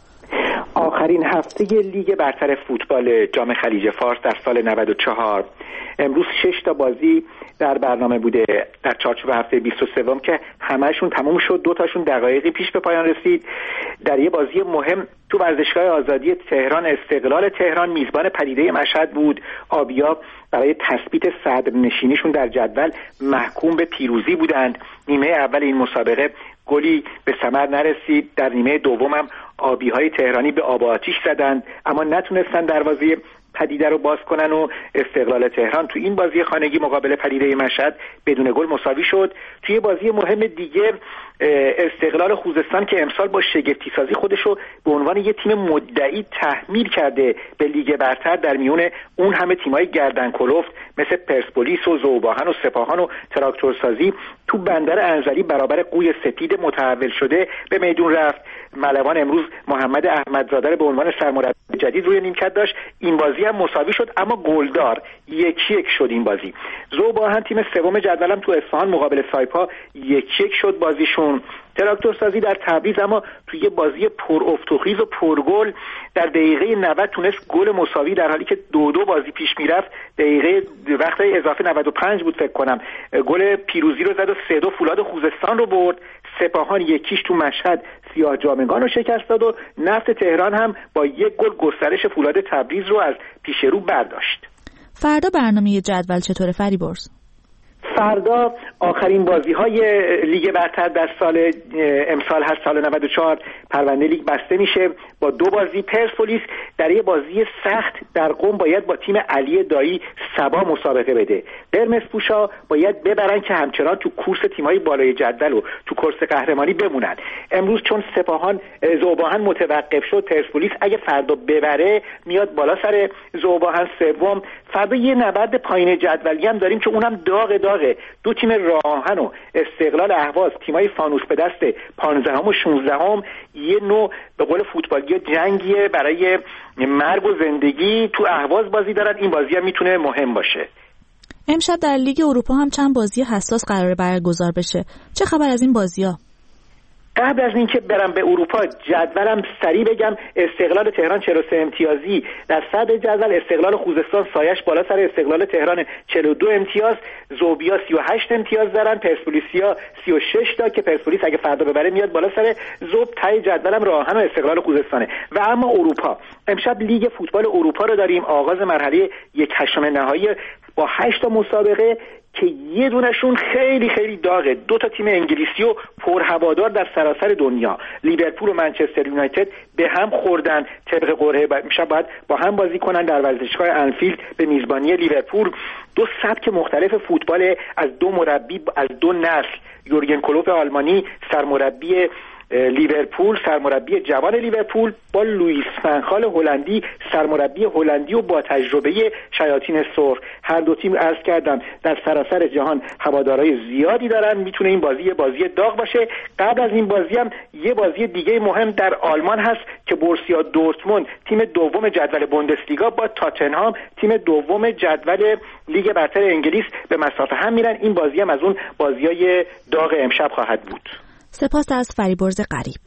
S20: آخرین هفته لیگ برتر فوتبال جام خلیج فارس در سال نود و چهار، امروز شش تا بازی در برنامه بوده در چارچوب هفته بیست و سه که همهشون تموم شد. دو تاشون دقایقی پیش به پایان رسید. در یه بازی مهم تو ورزشگاه آزادی تهران، استقلال تهران میزبان پدیده مشهد بود. آبیا برای تثبیت صدرنشینیشون در جدول محکوم به پیروزی بودند. نیمه اول این مسابقه گلی به ثمر نرسید. در نیمه دوم هم آبی‌های تهرانی به آب و آتیش زدند، اما نتونستن دروازه پدیده رو باز کنن و استقلال تهران تو این بازی خانگی مقابل پدیده مشهد بدون گل مساوی شد. توی بازی مهم دیگه استقلال خوزستان که امسال با شگفتی سازی خودش رو به عنوان یه تیم مدعی تحمیل کرده به لیگ برتر، در میون اون همه تیمای گردن کلفت مثل پرسپولیس و ذوباهن و سپاهان و تراکتورسازی تو بندر انزلی برابر قوی سپید متحول شده به میدون رفت. ملوان امروز محمد احمدزاده به عنوان سرمربی جدید روی نیمکت داشت. این بازی هم مساوی شد اما گلدار، یکی یک شد این بازی. ذوباهن تیم سوم جدولم تو اصفهان مقابل سایپا یکی یک شد بازیشون. تراکتورسازی در تبریز اما توی یه بازی پر افتخیز و پرگل در دقیقه نود تونست گل مساوی، در حالی که دو دو بازی پیش میرفت. دقیقه وقت اضافه نود و پنج بود فکر کنم، گل پیروزی رو زد و سه دو فولاد خوزستان رو برد. سپاهان یکیش تو مشهد سیاه جامگان رو شکست داد و نفت تهران هم با یک گل گسترش فولاد تبریز رو از پیش رو برداشت.
S1: فردا برنامه جدول چطوره فریبرز؟
S20: فردا آخرین بازی های لیگ برتر در سال امسال هست، سال نود و چهار. پرونده لیگ بسته میشه با دو بازی. پرسپولیس در یه بازی سخت در قم باید با تیم علی دایی سبا مسابقه بده. قرمزپوشا باید ببرن که همچنان تو کورس تیمای بالای جدول و تو کورس قهرمانی بمونن. امروز چون سپاهان ذوباهن متوقف شد، پرسپولیس اگه فردا ببره میاد بالا سر ذوباهن سوم. فردا یه نبرد پایین جدولی هم داریم که اونم داغ داغه. دو تیم راهن و استقلال اهواز، تیمای فانوس به دست پانزدهم و شانزدهم، یه نوع به قول فوتبالی جنگیه برای مرگ و زندگی. تو اهواز بازی دارن، این بازی هم میتونه مهم باشه.
S1: امشب در لیگ اروپا هم چند بازی حساس قراره برگزار بشه. چه خبر از این بازی‌ها؟
S20: قبل از اینکه برم به اروپا جدولم سریع بگم. استقلال تهران چهل و سه امتیازی در صدر جدول، استقلال خوزستان سایش بالا سر استقلال تهران چهل و دو امتیاز، ذوبیا سی و هشت امتیاز دارن، پرسپولیسیا سی و شش تا که پرسپولیس اگه فردا ببره میاد بالا سر ذوب. تای جدولم راهن و استقلال خوزستانه. و اما اروپا، امشب لیگ فوتبال اروپا رو داریم. آغاز مرحله یک هشتم نهایی با هشت تا مسابقه که یه دونشون خیلی خیلی داغه. دو تا تیم انگلیسی و پرهوادار در سراسر دنیا، لیورپول و منچستر یونایتد به هم خوردن. طبق قرعه میشب باید با هم بازی کنن در ورزشگاه انفیلد به میزبانی لیورپول. دو سبک مختلف فوتبال از دو مربی از دو نسل. یورگن کلوپ آلمانی سرمربی لیورپول، سرمربی جوان لیورپول، با لوئیس فان خال هلندی سرمربی هلندی و با تجربه شیاطین سرخ. هر دو تیم عرض کردم در سراسر جهان هوادارهای زیادی دارن. میتونه این بازی بازی داغ باشه. قبل از این بازی هم یه بازی دیگه مهم در آلمان هست که بورسیا دورتموند تیم دوم جدول بوندسلیگا با تاتنهام تیم دوم جدول لیگ برتر انگلیس به مسافه هم میرن. این بازی هم از اون بازیای داغ امشب خواهد بود.
S1: سپاس از فریبرز غریب.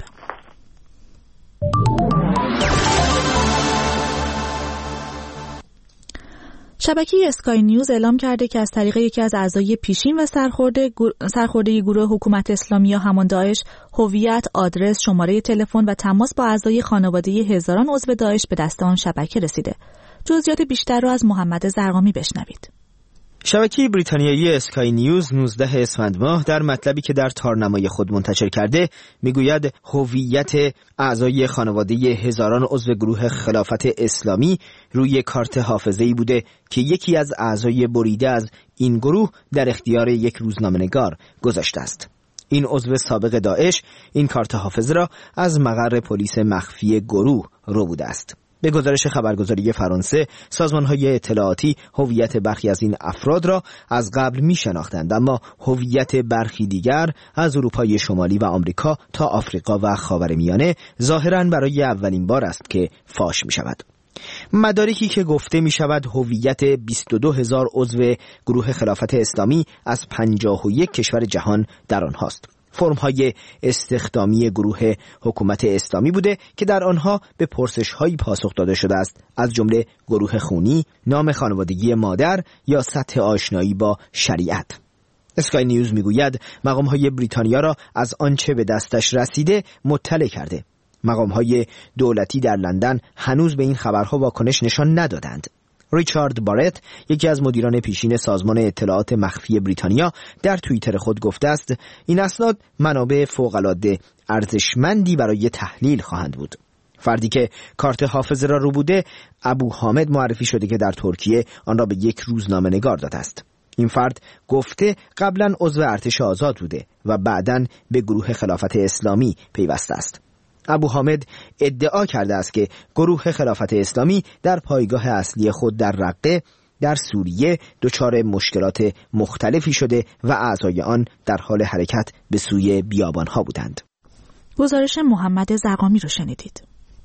S1: شبکه اسکای نیوز اعلام کرده که از طریق یکی از اعضای پیشین و سرخورده سرخورده گروه حکومت اسلامی یا همان داعش هویت، آدرس، شماره تلفن و تماس با اعضای خانواده هزاران عضو داعش به دست آن شبکه رسیده. جزئیات بیشتر را از محمد زرقامی بشنوید.
S21: شبکه بریتانیایی اسکای نیوز نوزده اسفند ماه در مطلبی که در تارنمای خود منتشر کرده میگوید هویت اعضای خانواده هزاران عضو گروه خلافت اسلامی روی کارت حافظه‌ای بوده که یکی از اعضای بریده از این گروه در اختیار یک روزنامه‌نگار گذاشته است. این عضو سابق داعش این کارت حافظه را از مقر پلیس مخفی گروه رو بوده است. به گزارش خبرگزاری فرانسه، سازمان‌های اطلاعاتی هویت برخی از این افراد را از قبل می‌شناختند، اما هویت برخی دیگر از اروپای شمالی و آمریکا تا آفریقا و خاورمیانه ظاهراً برای اولین بار است که فاش می‌شود. مدارکی که گفته می شود هویت بیست و دو هزار عضو گروه خلافت اسلامی از پنجاه و یک کشور جهان در آنهاست. فرم‌های استخدامی گروه حکومت اسلامی بوده که در آنها به پرسش‌هایی پاسخ داده شده است، از جمله گروه خونی، نام خانوادگی مادر یا سطح آشنایی با شریعت. اسکای نیوز میگوید مقام‌های بریتانیا را از آنچه به دستش رسیده مطلع کرده. مقام‌های دولتی در لندن هنوز به این خبرها واکنش نشان ندادند. ریچارد بارت، یکی از مدیران پیشین سازمان اطلاعات مخفی بریتانیا، در توییتر خود گفته است این اسناد منابع فوق‌العاده ارزشمندی برای تحلیل خواهند بود. فردی که کارت حافظه را رو بوده، ابو حامد معرفی شده که در ترکیه آن را به یک روزنامه نگار داده است. این فرد گفته قبلا عضو ارتش آزاد بوده و بعداً به گروه خلافت اسلامی پیوسته است. ابو حامد ادعا کرده است که گروه خلافت اسلامی در پایگاه اصلی خود در رقه در سوریه دچار مشکلات مختلفی شده و اعضای آن در حال حرکت به سوی بیابانها بودند.
S1: گزارش محمد زرقامی رو شنیدید.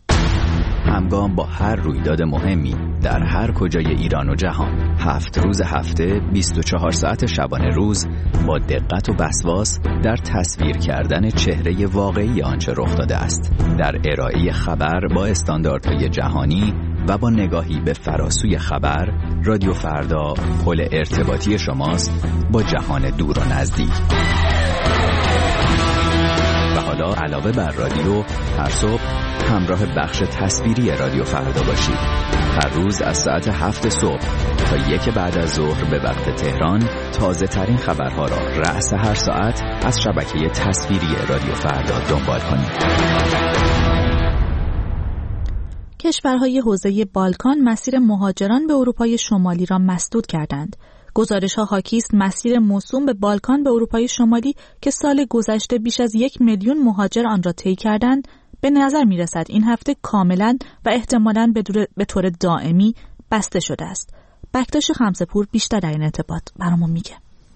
S18: همگام با هر رویداد مهمی در هر کجای ایران و جهان، هفت روز هفته، بیست و چهار ساعت شبانه روز، با دقت و وسواس در تصویر کردن چهره واقعی آنچه رخ داده است، در ارائه خبر با استانداردهای جهانی و با نگاهی به فراسوی خبر، رادیو فردا پل ارتباطی شماست با جهان دور و نزدیک. و حالا علاوه بر رادیو، هر صبح همراه بخش تصویری رادیو فردا باشید. هر روز از ساعت هفت صبح تا یک بعد از ظهر به وقت تهران تازه ترین خبرها را رأس هر ساعت از شبکه تصویری رادیو فردا دنبال کنید.
S1: کشورهای حوزه بالکان مسیر مهاجران به اروپای شمالی را مسدود کردند. گزارش‌ها حاکی است مسیر موسوم به بالکان به اروپای شمالی که سال گذشته بیش از یک میلیون مهاجر آن را طی کردند، به نظر می‌رسد این هفته کاملاً و احتمالاً به طور دائمی بسته شده است. بکتاش خمسه‌پور بیشتر در این ارتباط برامون میگه.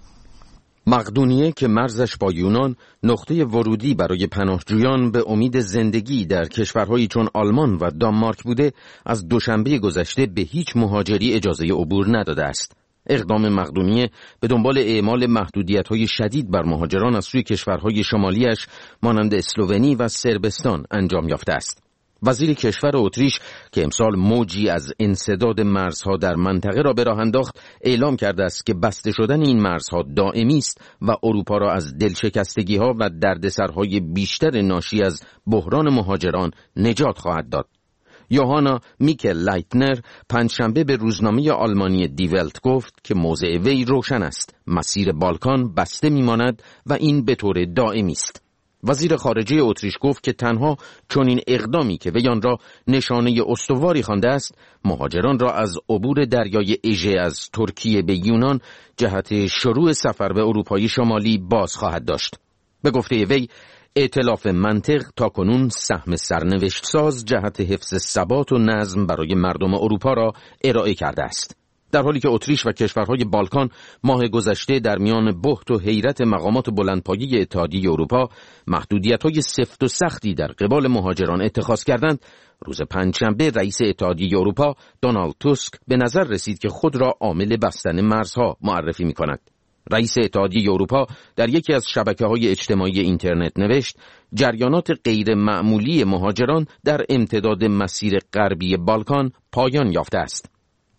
S6: مقدونیه که مرزش با یونان نقطه ورودی برای پناهجویان به امید زندگی در کشورهایی چون آلمان و دانمارک بوده، از دوشنبه گذشته به هیچ مهاجری اجازه عبور نداده است. اقدام مقدونیه به دنبال اعمال محدودیت‌های شدید بر مهاجران از سوی کشورهای شمالیش مانند اسلوونی و صربستان انجام یافته است. وزیر کشور اتریش که امسال موجی از انسداد مرزها در منطقه را به راه انداخت، اعلام کرده است که بسته شدن این مرزها دائمی است و اروپا را از دلشکستگی‌ها و دردسرهای بیشتر ناشی از بحران مهاجران نجات خواهد داد. یوهانا میکل لایتنر پنجشنبه به روزنامه آلمانی دی ولت گفت که موضع وی روشن است، مسیر بالکان بسته میماند و این به طور دائمی است. وزیر خارجه اتریش گفت که تنها چنین اقدامی که وی آن را نشانه استواری خوانده است، مهاجران را از عبور دریای اژه از ترکیه به یونان جهت شروع سفر به اروپای شمالی باز خواهد داشت. به گفته وی، ائتلاف منطق تاکنون سهم سرنوشت ساز جهت حفظ ثبات و نظم برای مردم اروپا را ارائه کرده است. در حالی که اتریش و کشورهای بالکان ماه گذشته در میان بهت و حیرت مقامات بلندپایه اتحادیه اروپا محدودیت‌های سفت و سختی در قبال مهاجران اتخاذ کردند، روز پنجشنبه رئیس اتحادیه اروپا دونالد توسک به نظر رسید که خود را عامل بستن مرزها معرفی می‌کند. رئیس اتحادیه اروپا در یکی از شبکه‌های اجتماعی اینترنت نوشت جریانات غیر معمولی مهاجران در امتداد مسیر غربی بالکان پایان یافته است.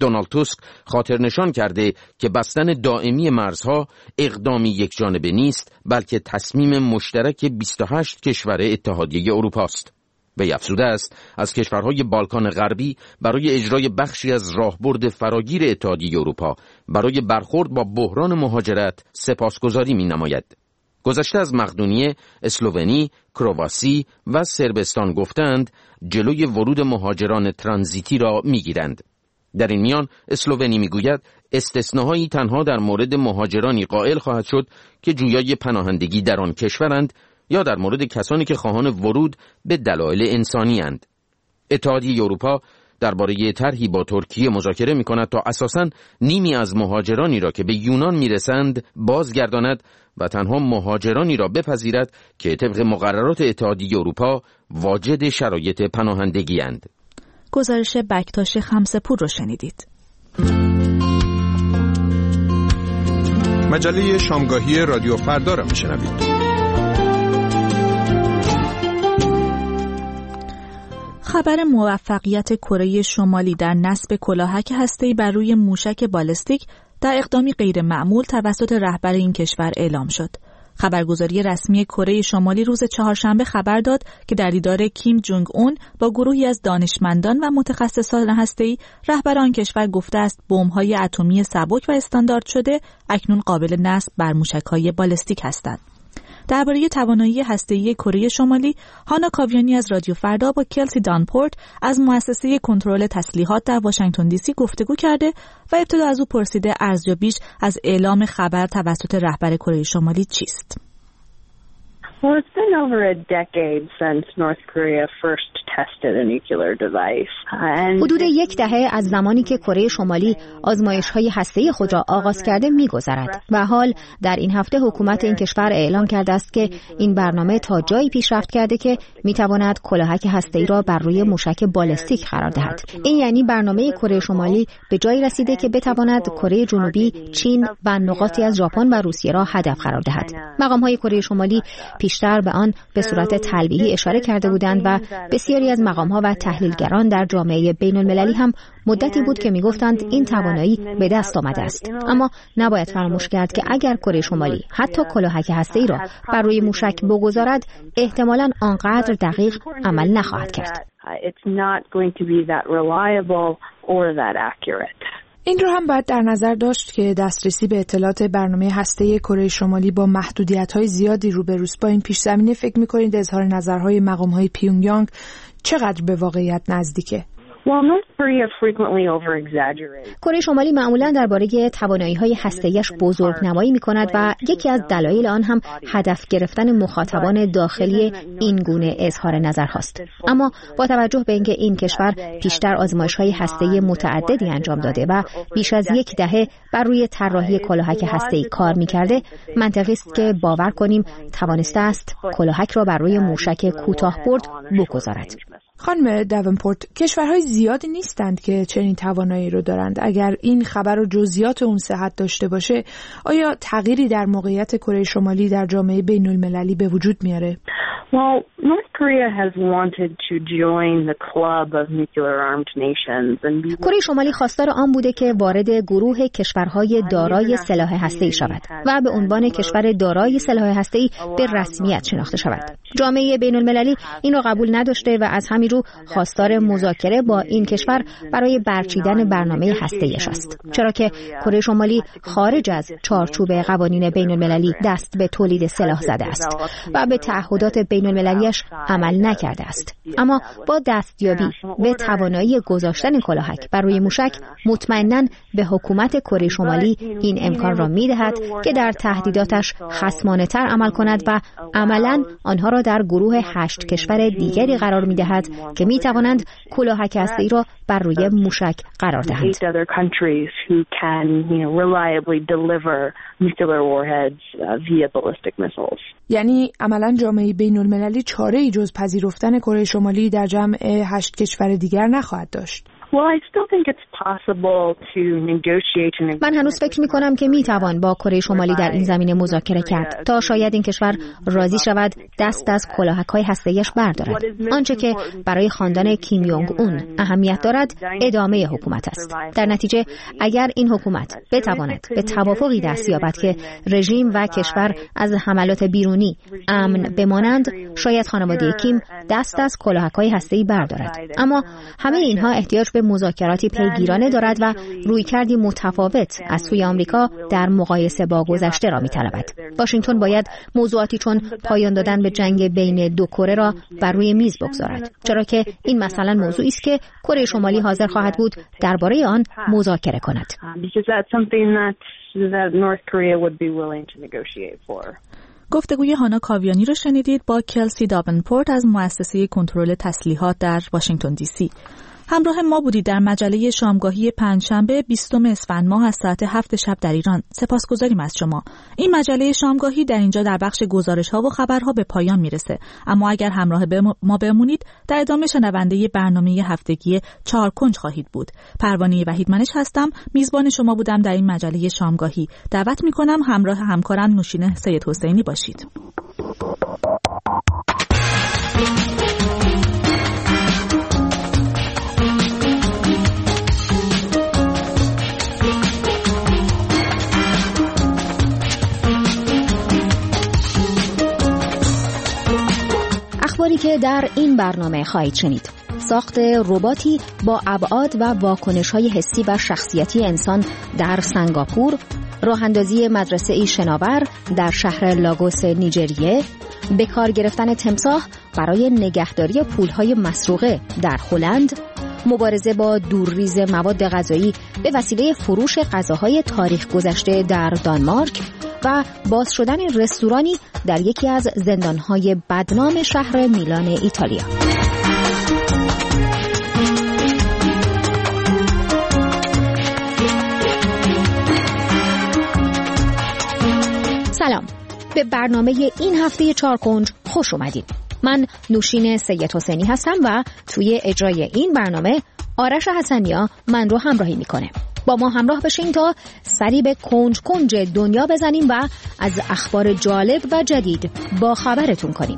S6: دونالد توسک خاطر نشان کرده که بستن دائمی مرزها اقدامی یک جانبه نیست، بلکه تصمیم مشترک بیست و هشت کشور اتحادیه اروپا است. وی افزوده است از کشورهای بالکان غربی برای اجرای بخشی از راهبرد فراگیر اتحادیه اروپا برای برخورد با بحران مهاجرت سپاسگزاری می‌نماید. گذشته از مقدونیه، اسلوونی، کرواسی و صربستان گفتند جلوی ورود مهاجران ترانزیتی را می‌گیرند. در این میان اسلوونی می‌گوید استثناهایی تنها در مورد مهاجرانی قائل خواهد شد که جویای پناهندگی در آن کشورند یا در مورد کسانی که خواهان ورود به دلایل انسانی اند. اتحادیه اروپا درباره طرحی با ترکیه مذاکره می‌کند تا اساساً نیمی از مهاجرانی را که به یونان می‌رسند بازگرداند و تنها مهاجرانی را بپذیرد که طبق مقررات اتحادیه اروپا واجد شرایط پناهندگی اند.
S1: گزارش بکتاش خمسپور رو شنیدید.
S10: مجله شامگاهی رادیو فردا را می‌شنوید.
S1: خبر موفقیت کره شمالی در نصب کلاهک هسته‌ای بر روی موشک بالستیک در اقدامی غیر معمول توسط رهبر این کشور اعلام شد. خبرگزاری رسمی کره شمالی روز چهارشنبه خبر داد که در دیدار کیم جونگ اون با گروهی از دانشمندان و متخصصان هسته‌ای، رهبر آن کشور گفته است بمب‌های اتمی سبک و استاندارد شده اکنون قابل نصب بر موشک‌های بالستیک هستند. درباره توانایی هسته‌ای کره شمالی، هانا کاویانی از رادیو فردا با کلسی دانپورت از مؤسسه کنترل تسلیحات در واشنگتن دی سی گفتگو کرده و ابتدا از او پرسیده ارزیابیش از اعلام خبر توسط رهبر کره شمالی چیست؟
S2: Well, it's been over a decade since North Korea first tested a nuclear device.
S19: حدود یک دهه از زمانی که کره شمالی آزمایش‌های هسته‌ای خود را آغاز کرده می‌گذرد و حال در این هفته حکومت این کشور اعلام کرده است که این برنامه تا جایی پیشرفت کرده که می‌تواند کلاهک هسته‌ای را بر روی موشک بالستیک قرار دهد. این یعنی برنامه کره شمالی به جایی رسیده که بتواند کره جنوبی، چین و نقاطی از ژاپن و روسیه را هدف قرار دهد. مقام‌های کره شمالی بیشتر به آن به صورت تلویحی اشاره کرده بودند و بسیاری از مقام‌ها و تحلیلگران در جامعه بین‌المللی هم مدتی بود که می‌گفتند این توانایی به دست آمده است. اما نباید فراموش کرد که اگر کره شمالی حتی کلاهک هسته‌ای را بر روی موشک بگذارد، احتمالاً آنقدر دقیق عمل نخواهد کرد.
S15: این رو هم باید در نظر داشت که دسترسی به اطلاعات برنامه هسته‌ای کره شمالی با محدودیت‌های زیادی روبروست. با این پیش زمینه فکر می‌کنید اظهار نظرهای مقام‌های پیونگیانگ چقدر به واقعیت نزدیکه؟
S19: کره شمالی معمولاً درباره توانایی‌های هسته‌ایش بزرگنمایی می‌کند و یکی از دلایل آن هم هدف گرفتن مخاطبان داخلی این گونه اظهار نظرهاست. اما با توجه به اینکه این کشور پیشتر آزمایش‌های هسته‌ای متعددی انجام داده و بیش از یک دهه بر روی طراحی کلاهک هسته‌ای کار می‌کرده، منطقی است که باور کنیم توانسته است کلاهک را بر روی موشک کوتاه‌برد بگذارد.
S15: خانم داونپورت، کشورهای زیادی نیستند که چنین توانایی رو دارند. اگر این خبر و جزئیات اون صحت داشته باشه، آیا تغییری در موقعیت کره شمالی در جامعه بین المللی به وجود میاره؟
S2: Well, North Korea has wanted to join the club of nuclear armed nations and be...
S19: کره شمالی خواستار آن بوده که وارد گروه کشورهای دارای سلاح هسته‌ای شود و به عنوان کشور دارای سلاح هسته‌ای به رسمیت شناخته شود. جامعه بین المللی این را قبول نداشته و از همین رو خواستار مذاکره با این کشور برای برچیدن برنامه هسته‌ایش است. چرا که کره شمالی خارج از چارچوب قوانین بین المللی دست به تولید سلاح زده است و به تعهدات بین المللیش عمل نکرده است. اما با دستیابی به توانایی گذاشتن کلاهک بر روی موشک، مطمئناً به حکومت کره شمالی این امکان را می‌دهد که در تهدیداتش خصمانه‌تر عمل کند و عملاً آنها را در گروه هشت کشور دیگری قرار می‌دهد که می‌توانند کلاهک هسته‌ای را بر روی موشک قرار دهند.
S15: یعنی عملاً جامعه بین المللی چاره‌ای جز پذیرفتن کره شمالی در جمع هشت کشور دیگر نخواهد داشت.
S19: من هنوز فکر می کنم که می توان با کره شمالی در این زمینه مذاکره کرد تا شاید این کشور راضی شود دست از کلاهک‌های هسته‌ایش بردارد. آنچه که برای خاندان کیم یونگ اون اهمیت دارد ادامه حکومت است. در نتیجه اگر این حکومت بتواند به توافقی دست یابد که رژیم و کشور از حملات بیرونی امن بمانند، شاید خانواده کیم دست از کلاهک‌های هسته‌ای بردارد. اما همه اینها احتیاج به مذاکراتی پیگیرانه دارد و رویکردی متفاوت از سوی آمریکا در مقایسه با گذشته را می‌طلبد. واشنگتن باید موضوعاتی چون پایان دادن به جنگ بین دو کره را بر روی میز بگذارد، چرا که این مثلا موضوعی است که کره شمالی حاضر خواهد بود درباره آن مذاکره کند.
S1: گفتگوی هانا کاویانی رو شنیدید با کلسی داونپورت از مؤسسه کنترل تسلیحات در واشنگتن دی سی. همراه ما بودید در مجله شامگاهی پنجشنبه بیستم اسفند ماه از ساعت هفت شب در ایران. سپاسگزاریم از شما. این مجله شامگاهی در اینجا در بخش گزارش‌ها و خبرها به پایان میرسه، اما اگر همراه ما بمونید در ادامه شنونده برنامه هفتگی چهار کنج خواهید بود. پروانه وحیدمنش هستم، میزبان شما بودم در این مجله شامگاهی. دعوت میکنم همراه همکارم نوشین سید حسینی باشید.
S19: اخباری که در این برنامه خواهید شنید: ساخت رباتی با ابعاد و واکنش‌های حسی و شخصیتی انسان در سنگاپور، راه اندازی مدرسه شناور در شهر لاگوس نیجریه، به کار گرفتن تمساح برای نگهداری پولهای مسروقه در هلند، مبارزه با دورریز مواد غذایی به وسیله فروش غذاهای تاریخ گذشته در دانمارک و باز شدن رستورانی در یکی از زندانهای بدنام شهر میلان ایتالیا. سلام، به برنامه این هفته چهار کنج خوش اومدید. من نوشین سید حسینی هستم و توی اجرای این برنامه آرش حسنیا من رو همراهی میکنه. با ما همراه بشین تا سری به کنج کنج دنیا بزنیم و از اخبار جالب و جدید با خبرتون کنیم.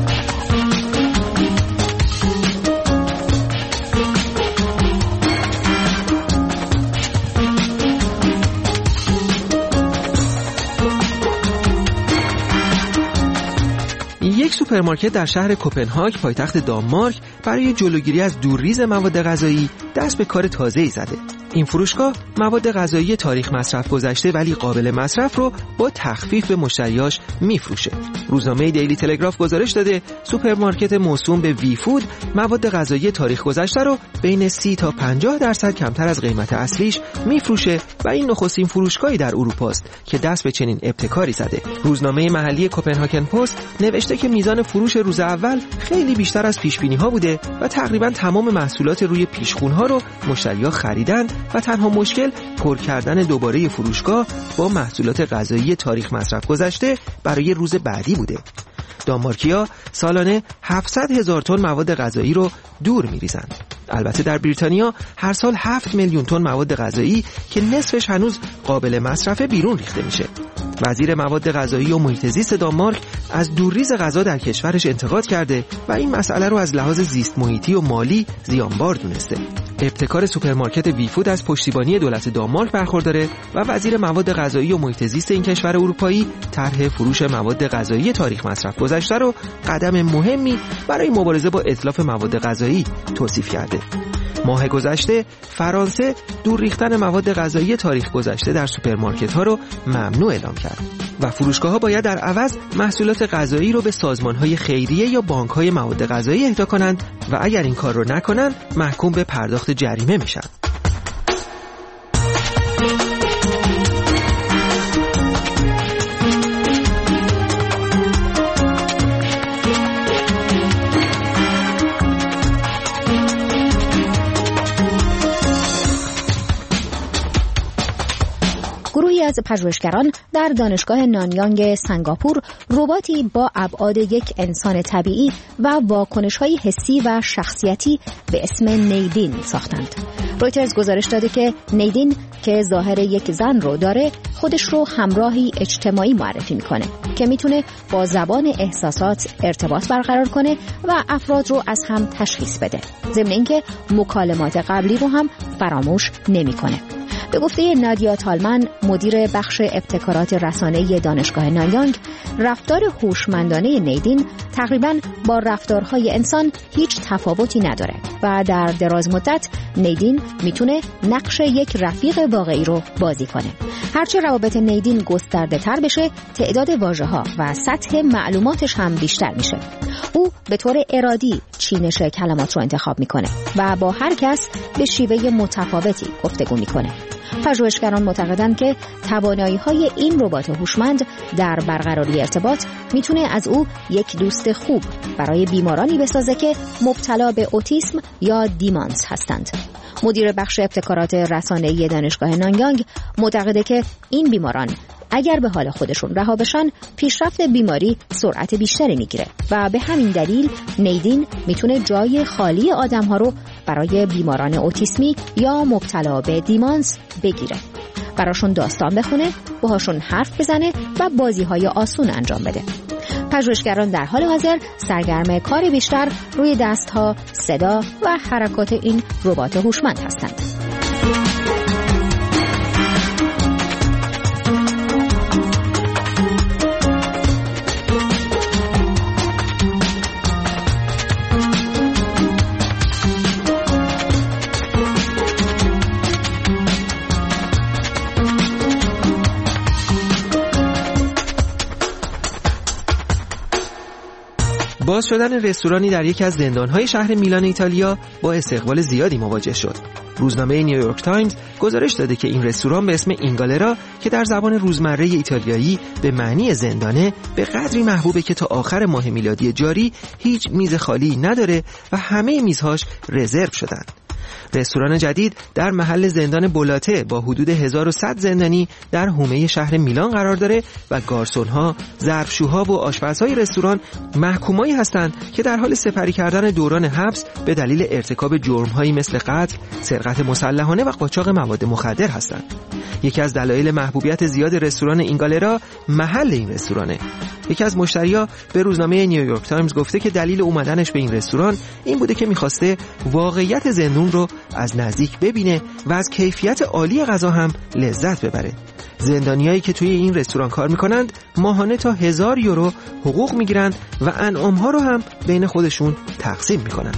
S5: یک سوپرمارکت در شهر کوپنهاگ پایتخت دانمارک برای جلوگیری از دورریز مواد غذایی دست به کار تازه‌ای زده. این فروشگاه مواد غذایی تاریخ مصرف گذشته ولی قابل مصرف رو با تخفیف به مشتریاش میفروشه. روزنامه دیلی تلگراف گزارش داده سوپرمارکت موسوم به وی فود مواد غذایی تاریخ گذشته رو بین سی تا پنجاه درصد کمتر از قیمت اصلیش میفروشه و این نخستین فروشگاهی در اروپا است که دست به چنین ابتکاری زده. روزنامه محلی کوپنهاگن پست نوشته که میزان فروش روز اول خیلی بیشتر از پیش‌بینی‌ها بوده و تقریباً تمام محصولات روی پیشخوان‌ها رو مشتری‌ها خریدند و تنها مشکل پر کردن دوباره فروشگاه با محصولات غذایی تاریخ مصرف گذشته برای روز بعدی بوده. دانمارکی‌ها سالانه هفتصد هزار تن مواد غذایی رو دور می‌ریزند. البته در بریتانیا هر سال هفت میلیون تن مواد غذایی که نصفش هنوز قابل مصرفه بیرون ریخته میشه. وزیر مواد غذایی و محیط زیست دانمارک از دورریز غذا در کشورش انتقاد کرده و این مسئله رو از لحاظ زیست محیطی و مالی زیانبار دونسته. ابتکار سوپرمارکت وی فود از پشتیبانی دولت دانمارک برخورداره و وزیر مواد غذایی و محیط زیست این کشور اروپایی طرح فروش مواد غذایی تاریخ مصرف گذشته رو قدم مهمی برای مبارزه با اتلاف مواد غذایی توصیف کرده. ماه گذشته فرانسه دور ریختن مواد غذایی تاریخ گذشته در سوپرمارکت‌ها رو ممنوع اعلام کرد و فروشگاه‌ها باید در عوض محصولات غذایی رو به سازمان‌های خیریه یا بانک‌های مواد غذایی اهدا کنند و اگر این کار رو نکنند محکوم به پرداخت جریمه میشن.
S19: گروه گروهی از پژوهشگران در دانشگاه نانیانگ سنگاپور رباتی با ابعاد یک انسان طبیعی و واکنش‌های حسی و شخصیتی به اسم نیدین ساختند. رویترز گزارش داده که نیدین که ظاهر یک زن رو داره، خودش رو همراهی اجتماعی معرفی میکنه که میتونه با زبان احساسات ارتباط برقرار کنه و افراد رو از هم تشخیص بده، ضمن اینکه مکالمات قبلی رو هم فراموش نمیکنه. به گفته نادیا تالمن، مدیر بخش ابتکارات رسانه‌ای دانشگاه نانیانگ، رفتار هوشمندانه نیدین تقریباً با رفتارهای انسان هیچ تفاوتی نداره و در دراز مدت نیدین میتونه نقش یک رفیق واقعی رو بازی کنه. هرچه روابط نیدین گسترده تر بشه، تعداد واژه‌ها و سطح معلوماتش هم بیشتر میشه. او به طور ارادی چینش کلمات رو انتخاب میکنه و با هر کس به شیوه متفاوتی گفتگو میکنه. پژوهشگران معتقدند که توانایی‌های این ربات هوشمند در برقراری ارتباط میتونه از او یک دوست خوب برای بیمارانی بسازه که مبتلا به اوتیسم یا دیمانس هستند. مدیر بخش ابتکارات رسانه‌ای دانشگاه نانیانگ معتقده که این بیماران اگر به حال خودشون رها بشن، پیشرفت بیماری سرعت بیشتری میگیره و به همین دلیل نیدین میتونه جای خالی آدم‌ها رو برای بیماران اوتیسمی یا مبتلا به دیمانس بگیره. براشون داستان بخونه، باهاشون حرف بزنه و بازی‌های آسون انجام بده. پژوهشگران در حال حاضر سرگرم کار بیشتر روی دست‌ها، صدا و حرکات این ربات هوشمند هستند.
S5: باز شدن رستورانی در یکی از زندان‌های شهر میلان ایتالیا با استقبال زیادی مواجه شد. روزنامه نیویورک تایمز گزارش داده که این رستوران به اسم اینگالرا که در زبان روزمره ایتالیایی به معنی زندانه، به قدری محبوبه که تا آخر ماه میلادی جاری هیچ میز خالی نداره و همه میزهاش رزرو شدن. رستوران جدید در محل زندان بولاته با حدود هزار و صد زندانی در حومه شهر میلان قرار داره و گارسون‌ها، ظرفشوها و آشپزهای رستوران محکومایی هستند که در حال سپری کردن دوران حبس به دلیل ارتکاب جرم‌هایی مثل قتل، سرقت مسلحانه و قاچاق مواد مخدر هستند. یکی از دلایل محبوبیت زیاد رستوران اینگالرا محل این رستورانه. یکی از مشتری‌ها به روزنامه نیویورک تایمز گفته که دلیل اومدنش به این رستوران این بوده که می‌خواسته واقعیت زندون رو از نزدیک ببینه و از کیفیت عالی غذا هم لذت ببره. زندانیایی که توی این رستوران کار میکنند ماهانه تا هزار یورو حقوق میگیرند و انعام‌ها رو هم بین خودشون تقسیم میکنند.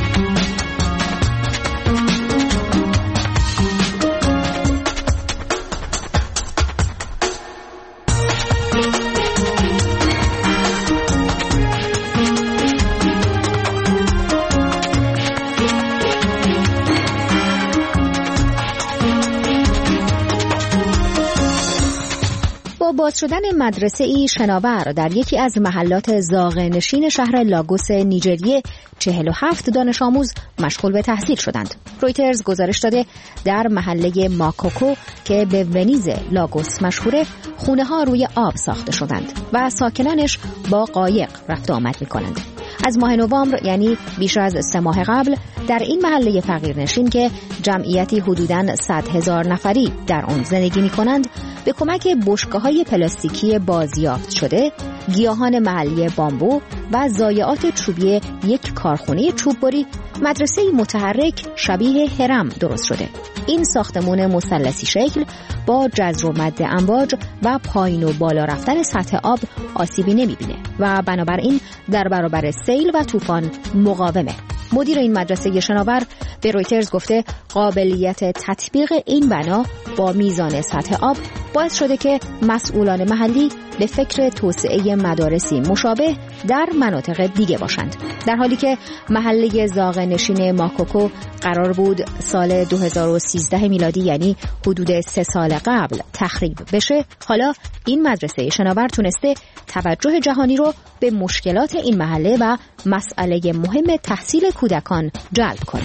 S19: باز شدن مدرسه ای شناور در یکی از محلات زاغه‌نشین شهر لاگوس نیجریه، چهل و هفت دانش آموز مشغول به تحصیل شدند. رویترز گزارش داده در محله ماکوکو که به ونیز لاگوس مشهوره، خونه ها روی آب ساخته شدند و ساکنانش با قایق رفت آمد می کنند. از ماه نوامبر، یعنی بیش از سه ماه قبل، در این محله فقیرنشین که جمعیتی حدوداً صد هزار نفری در آن زندگی می کنند، به کمک بشکه‌های پلاستیکی بازیافت شده، گیاهان محلی بامبو و ضایعات چوبی یک کارخانه چوببری، مدرسه متحرک شبیه هرم درست شده. این ساختمان مثلثی شکل با جزر و مد امواج و پایین و بالا رفتن سطح آب آسیبی نمی‌بینه و بنابراین در برابر سیل و طوفان مقاومه. مدیر این مدرسه شناور به رویترز گفته قابلیت تطبیق این بنا با میزان سطح آب باعث شده که مسئولان محلی به فکر توسعه مدارسی مشابه در مناطق دیگه باشند. در حالی که محله زاغه‌نشین ماکوکو قرار بود سال دو هزار و سیزده میلادی، یعنی حدود سه سال قبل، تخریب بشه، حالا این مدرسه شناور تونسته توجه جهانی رو به مشکلات این محله و مسئله مهم تحصیل کودکان جلب کنه.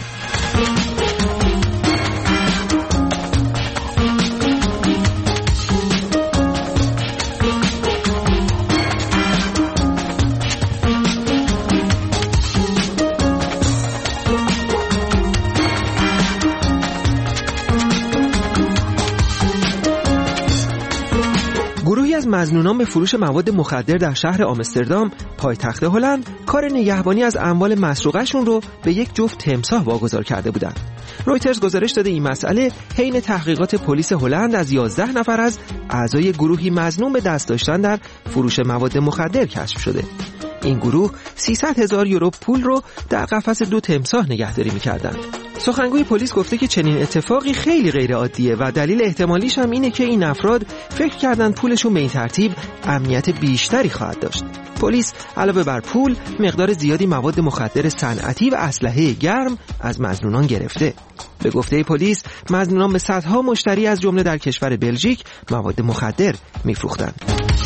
S5: مظنونان به فروش مواد مخدر در شهر آمستردام پایتخت هلند کار نگهبانی از اموال مسروقه‌شون رو به یک جفت تمساح واگذار کرده بودند. رویترز گزارش داده این مسئله حین تحقیقات پلیس هلند از یازده نفر از اعضای گروهی مظنون به دست داشتن در فروش مواد مخدر کشف شده. این گروه سیصد هزار یورو پول رو در قفس دو تمساح نگهداری می‌کردند. سخنگوی پلیس گفته که چنین اتفاقی خیلی غیر عادیه و دلیل احتمالیش هم اینه که این افراد فکر کردن پولشون به این ترتیب امنیت بیشتری خواهد داشت. پلیس علاوه بر پول مقدار زیادی مواد مخدر صنعتی و اسلحه گرم از مظنونان گرفته. به گفته پلیس مظنونان به صدها مشتری از جمله در کشور بلژیک مواد مخدر می‌فروختند.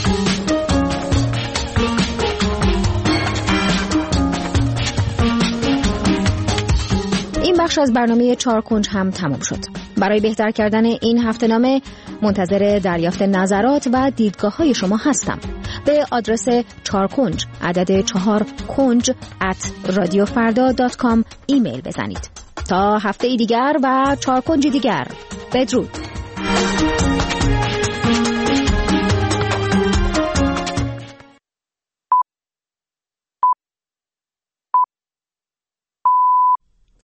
S19: بخش از برنامه چهار کنج هم تمام شد. برای بهتر کردن این هفته‌نامه منتظر دریافت نظرات و دیدگاه‌های شما هستم. به آدرس چهار کنج عدد چهار کنج ات رادیو فردا دات کام ایمیل بزنید. تا هفته دیگر و چهار کنج دیگر، بدرود.